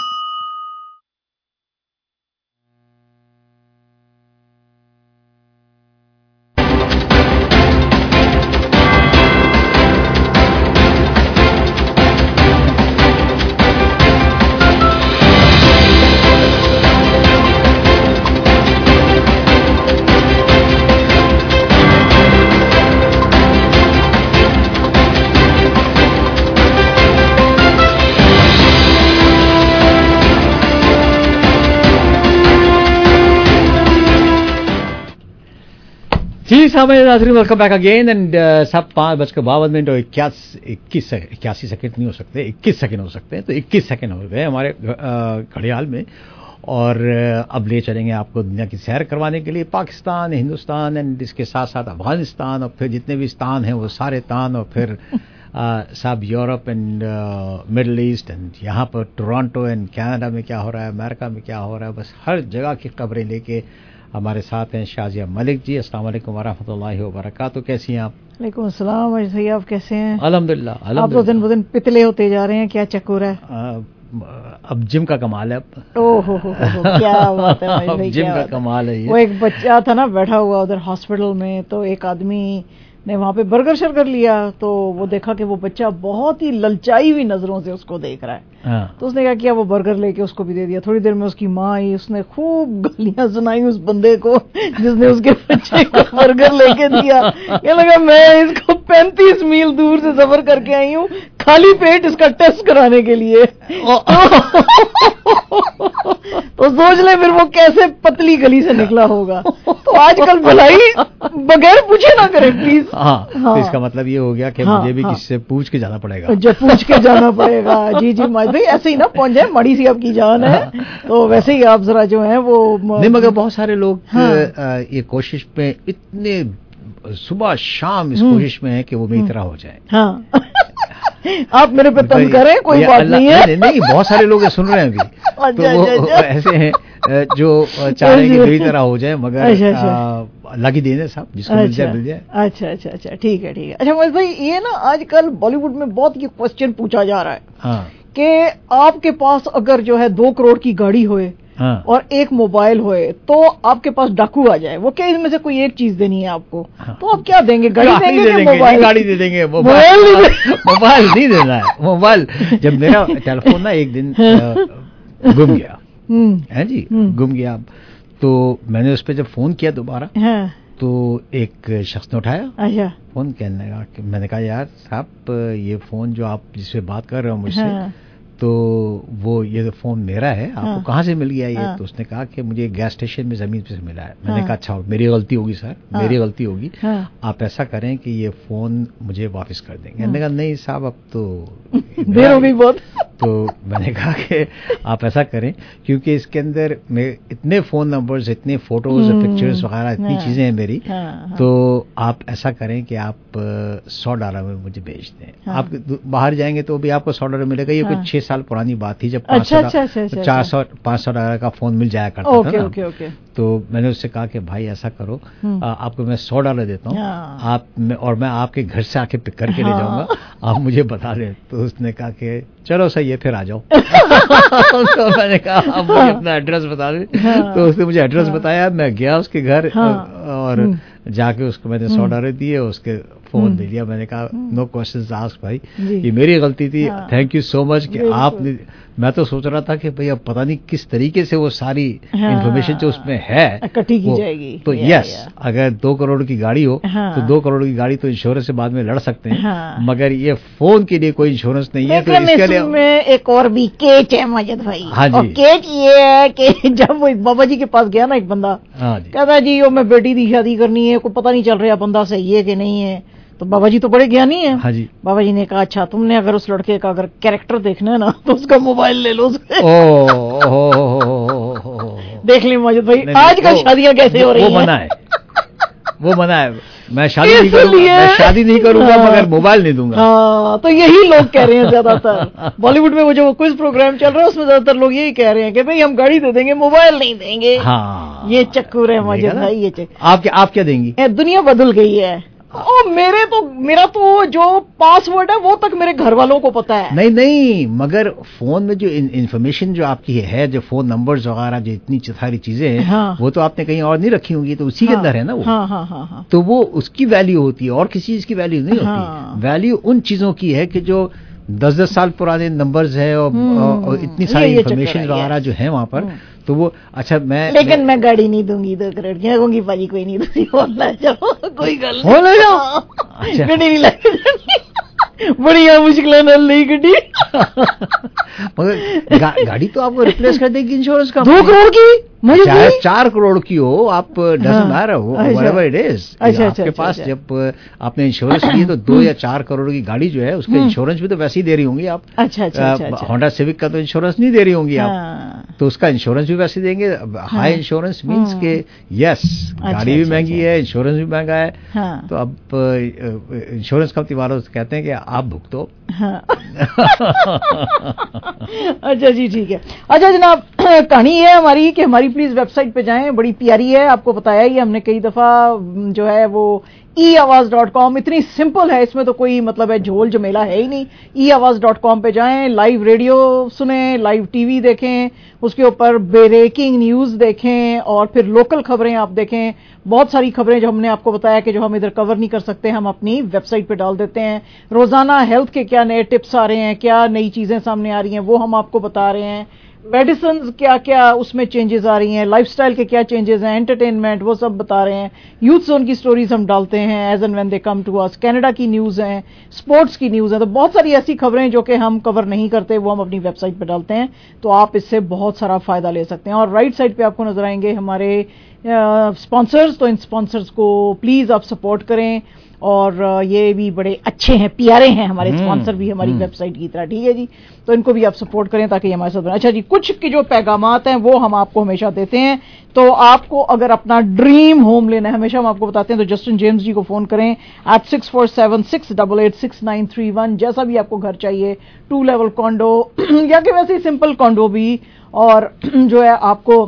जी साहब, नाज़रीन welcome back again and सब पाँच बजकर बावन minute और इक्यास इक्कीस इक्यासी सेकंड नहीं हो सकते, इक्कीस सेकंड हो सकते हैं। तो इक्कीस सेकंड हो गए हमारे घड़ियाल में और अब ले चलेंगे आपको दुनिया की सैर करवाने के लिए पाकिस्तान, हिंदुस्तान एंड इसके साथ साथ अफगानिस्तान और फिर जितने भी स्थान हैं वो सारे तान और फिर साहब Europe and Middle East and यहाँ पर टोरंटो एंड कनाडा में क्या हो रहा है, अमेरिका में क्या हो रहा है, बस हर जगह की खबरें लेके हमारे साथ हैं शाजिया मलिक जी। अस्सलाम वालेकुम वरहमतुल्लाहि वबरकातुहू। कैसी हैं आप? वालेकुम अस्सलाम। भैया आप कैसे हैं? अल्हम्दुलिल्लाह। आप तो दिन ब दिन पितले होते जा रहे हैं, क्या चक्कर है? अब जिम का कमाल है। अब ओह हो हो हो क्या बात है भाई, जिम का कमाल है ये। वो एक बच्चा था ना बैठा हुआ उधर हॉस्पिटल में, तो एक आदमी ने वहाँ पे बर्गर शर्गर लिया, तो वो देखा कि वो बच्चा बहुत ही ललचाई हुई नजरों से उसको देख रहा है। हाँ। तो उसने क्या किया, वो बर्गर लेके उसको भी दे दिया। थोड़ी देर में उसकी माँ आई, उसने खूब गालियां सुनाई उस बंदे को जिसने उसके बच्चे को बर्गर लेके दिया। ये लगा मैं इसको पैंतीस मील दूर से सफर करके आई हूँ खाली पेट इसका टेस्ट कराने के लिए। तो सोच ले फिर वो कैसे पतली गली से निकला होगा। तो आजकल भलाई बगैर पूछे ना करे प्लीज। हाँ, हाँ। तो इसका मतलब ये हो गया कि हाँ, मुझे भी हाँ। किसी से पूछ के जाना पड़ेगा। जो पूछ के जाना पड़ेगा। जी जी भाई, ऐसे ही ना पहुंच जाए, मड़ी सी आपकी जान है। तो वैसे ही आप जरा जो है वो नहीं, मगर बहुत सारे लोग हाँ। ये कोशिश में इतने सुबह शाम इस कोशिश में है कि वो मेरी तरह हो जाए। हाँ। आप मेरे पे तंग करें, कोई बात नहीं है। नहीं, नहीं, बहुत सारे लोग सुन रहे हैं अभी। तो वो ऐसे हैं जो चाह रहे हैं कि मेरी तरह हो जाए, मगर अल्लाह की देन है साहब, जिसको मिल जाए मिल जाए। अच्छा अच्छा अच्छा, ठीक है ठीक है। अच्छा महेश भाई, ये ना आजकल बॉलीवुड में बहुत ये क्वेश्चन पूछा जा रहा है हाँ। कि आपके पास अगर जो है दो करोड़ की गाड़ी होए हाँ। और एक मोबाइल होए, तो आपके पास डाकू आ जाए, वो क्या इसमें से कोई एक चीज देनी है आपको हाँ। तो आप क्या देंगे? गाड़ी देंगे दे देंगे, मोबाइल गाड़ी दे देंगे, मोबाइल मोबाइल नहीं देना है। मोबाइल, जब मेरा टेलीफोन ना एक दिन गुम गया है जी, गुम गया, तो मैंने उस पर जब फोन किया दोबारा हाँ। तो एक शख्स ने उठाया अच्छा। फोन, कहने लगा कि मैंने कहा यार साहब ये फोन जो आप जिससे बात कर रहे हो मुझसे हाँ। तो वो ये फोन मेरा है, आपको हाँ। कहाँ से मिल गया ये हाँ। तो उसने कहा कि मुझे गैस स्टेशन में जमीन पे से मिला है। मैंने हाँ। कहा अच्छा मेरी गलती होगी सर हाँ। मेरी गलती होगी हाँ। आप ऐसा करें कि ये फोन मुझे वापस कर देंगे। मैंने कहा नहीं साहब अब तो देर हो गई बहुत। तो मैंने कहा कि आप ऐसा करें, क्योंकि इसके अंदर मैं इतने फोन नंबर्स, इतने फोटोज पिक्चर्स वगैरह इतनी हाँ। चीजें हैं मेरी हाँ। तो आप ऐसा करें कि आप सौ डॉलर में मुझे भेज दें। हाँ। आप बाहर जाएंगे तो भी आपको सौ डॉलर मिलेगा। ये हाँ। कुछ छह साल पुरानी बात थी जब अच्छा, अच्छा, अच्छा, अच्छा, चार सौ पाँच सौ डॉलर का फोन मिल जाया करता ओके, था ना ओके, ओके। تو میں نے اس سے کہا کہ بھائی ایسا کرو آ, آپ کو میں سو ڈالر دیتا ہوں آپ میں اور میں آپ کے گھر سے آ کے پک کر کے لے جاؤں گا, آپ مجھے بتا دیں. تو اس نے کہا کہ چلو صحیح ہے پھر آ جاؤ. تو میں نے کہا آپ مجھے اپنا ایڈریس بتا دیں. تو اس نے مجھے ایڈریس بتایا, میں گیا اس کے گھر اور جا کے اس کو میں نے سو ڈالر دیے, اس کے فون دے دیا. میں نے کہا نو کوشچنز آسک بھائی, یہ میری غلطی تھی, تھینک یو سو مچ کہ آپ نے. میں تو سوچ رہا تھا کہ بھئی اب پتہ نہیں کس طریقے سے وہ ساری انفارمیشن جو اس میں ہے اکٹھی کی جائے گی. تو یس اگر دو کروڑ کی گاڑی ہو تو دو کروڑ کی گاڑی تو انشورنس سے بعد میں لڑ سکتے ہیں, مگر یہ فون کے لیے کوئی انشورنس نہیں ہے. تو اس کے لیے میں ایک اور بھی کیچ ہے ماجد بھائی. اور کیچ یہ ہے کہ جب وہ بابا جی کے پاس گیا نا ایک بندہ, کہتا جی وہ میں بیٹی کی شادی کرنی ہے, کوئی پتہ نہیں چل رہا بندہ صحیح ہے کہ نہیں ہے. تو بابا جی تو بڑے گیانی ہیں. ہاں جی. بابا جی نے کہا اچھا تم نے اگر اس لڑکے کا اگر کیریکٹر دیکھنا ہے نا تو اس کا موبائل لے لو. دیکھ لیں ماجد بھائی آج کل شادیاں کیسے ہو رہی ہیں. وہ منع ہے, وہ منع ہے. میں شادی نہیں کروں گا, میں شادی نہیں کروں گا مگر موبائل نہیں دوں گا. ہاں تو یہی لوگ کہہ رہے ہیں زیادہ تر بالی ووڈ میں وہ جو کوئز پروگرام چل رہا ہے اس میں زیادہ تر لوگ یہی کہہ رہے ہیں کہ بھئی ہم گاڑی دے دیں گے موبائل نہیں دیں گے. ہاں یہ چکر ہے ماجد بھائی. یہ آپ کیا آپ کیا دیں گی؟ دنیا بدل گئی ہے. او میرے تو میرا تو جو پاس ورڈ ہے وہ تک میرے گھر والوں کو پتا ہے. نہیں نہیں مگر فون میں جو انفارمیشن جو آپ کی ہے, جو فون نمبرز وغیرہ جو اتنی ساری چیزیں ہیں وہ تو آپ نے کہیں اور نہیں رکھی ہوں گی, تو اسی کے اندر ہے نا وہ. ہاں ہاں ہاں تو وہ اس کی ویلیو ہوتی ہے اور کسی چیز کی ویلیو نہیں ہوتی. ویلیو ان چیزوں کی ہے کہ جو دس دس سال پرانے نمبرز ہیں اور اتنی ساری انفارمیشن وغیرہ جو ہیں وہاں پر. تو وہ اچھا میں لیکن میں گاڑی نہیں دوں گی, دو کروڑ کی کہوں گی باجی کوئی نہیں دوں گی, کوئی گل ہو لے جاؤ. گڈی نہیں لگی بڑی مشکل نہیں گڈی, مگر گاڑی تو آپ کو ریپلیس کر دے گی انشورنس کا. دو کروڑ کی چاہے چار کروڑ کی ہو, آپ ڈزنٹ میٹر ہو whatever it is. آپ کے پاس جب آپ نے انشورنس لی تو دو یا چار کروڑ کی گاڑی جو ہے اس کا انشورنس بھی تو ویسے ہی دے رہی ہوں گی آپ. ہونڈا سیوک کا تو انشورنس نہیں دے رہی ہوں گی آپ, تو اس کا انشورنس بھی ویسے دیں گے. ہائی انشورنس مینس کہ یس گاڑی بھی مہنگی ہے, انشورنس بھی مہنگا ہے. تو اب انشورنس کمپنی والوں سے کہتے ہیں کہ آپ بھگتو. اچھا جی ٹھیک ہے. اچھا جناب کہانی ہے ہماری کہ ہماری پلیز ویب سائٹ پہ جائیں, بڑی پیاری ہے, آپ کو بتایا ہی ہم نے کئی دفعہ جو ہے وہ ای آواز ڈاٹ کام اتنی سمپل ہے, اس میں تو کوئی مطلب ہے جھول جھمیلا ہے ہی نہیں. ای آواز ڈاٹ کام پہ جائیں, لائیو ریڈیو سنیں, لائیو ٹی وی دیکھیں, اس کے اوپر بریکنگ نیوز دیکھیں اور پھر لوکل خبریں آپ دیکھیں. بہت ساری خبریں جو ہم نے آپ کو بتایا کہ جو ہم ادھر کور نہیں کر سکتے ہم اپنی ویب سائٹ پہ ڈال دیتے ہیں. روزانہ ہیلتھ کے کیا نئے ٹپس آ رہے ہیں, کیا نئی چیزیں سامنے آ رہی ہیں وہ ہم آپ کو بتا رہے ہیں. میڈیسنز کیا کیا اس میں چینجز آ رہی ہیں, لائف سٹائل کے کیا چینجز ہیں, انٹرٹینمنٹ وہ سب بتا رہے ہیں. یوتھ زون کی سٹوریز ہم ڈالتے ہیں as and when they come to us. Canada کی نیوز ہیں, سپورٹس کی نیوز ہیں. تو بہت ساری ایسی خبریں جو کہ ہم کور نہیں کرتے وہ ہم اپنی ویب سائٹ پہ ڈالتے ہیں, تو آپ اس سے بہت سارا فائدہ لے سکتے ہیں. اور رائٹ سائڈ پہ آپ کو نظر آئیں گے ہمارے اسپانسرز, تو ان اسپانسرز کو پلیز آپ سپورٹ کریں. اور یہ بھی بڑے اچھے ہیں, پیارے ہیں ہمارے اسپانسر بھی ہماری ویب سائٹ کی طرح, ٹھیک ہے جی. تو ان کو بھی آپ سپورٹ کریں تاکہ یہ ہمارے ساتھ. اچھا جی, کچھ کی جو پیغامات ہیں وہ ہم آپ کو ہمیشہ دیتے ہیں. تو آپ کو اگر اپنا ڈریم ہوم لینا ہے, ہمیشہ ہم آپ کو بتاتے ہیں, تو جسٹن جیمز جی کو فون کریں eight six four seven six double eight six nine three one. جیسا بھی آپ کو گھر چاہیے, ٹو لیول کانڈو یا کہ ویسے سمپل کانڈو بھی, اور جو ہے آپ کو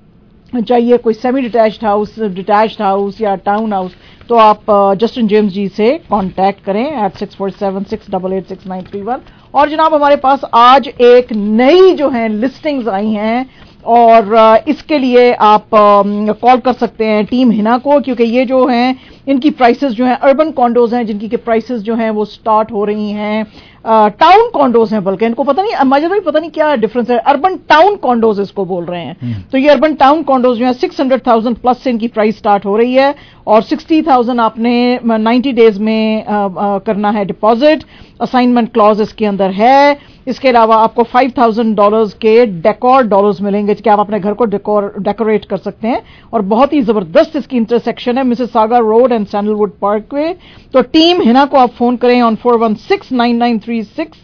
چاہیے کوئی semi detached house, detached house یا ٹاؤن ہاؤس, تو آپ جسٹن جیمز جی سے کانٹیکٹ کریں eight six four seven six double eight six nine three one. اور جناب ہمارے پاس آج ایک نئی جو ہیں لسٹنگز آئی ہیں, اور اس کے لیے آپ کال کر سکتے ہیں ٹیم ہنا کو, کیونکہ یہ جو ہیں ان کی پرائسز جو ہیں اربن کانڈوز ہیں جن کی کہ پرائسز جو ہیں وہ سٹارٹ ہو رہی ہیں. ٹاؤن کانڈوز ہیں, بلکہ ان کو پتہ نہیں ماجد بھائی پتہ نہیں کیا ڈفرنس ہے. اربن ٹاؤن کانڈوز اس کو بول رہے ہیں. تو یہ اربن ٹاؤن کانڈوز جو ہیں سکس ہنڈریڈ تھاؤزینڈ پلس سے ان کی پرائس سٹارٹ ہو رہی ہے, اور سکسٹی تھاؤزینڈ آپ نے نائنٹی ڈیز میں کرنا ہے ڈپازٹ. اسائنمنٹ کلوز اس کے اندر ہے. اس کے علاوہ آپ کو فائیو تھاؤزینڈ ڈالرز کے ڈیکور ڈالرز ملیں گے کہ آپ اپنے گھر کو ڈیکور ڈیکوریٹ کر سکتے ہیں, اور بہت ہی زبردست اس کی انٹرسیکشن ہے Mississauga road and sandalwood parkway. تو ٹیم ہنا کو آپ فون کریں on four one six nine nine three six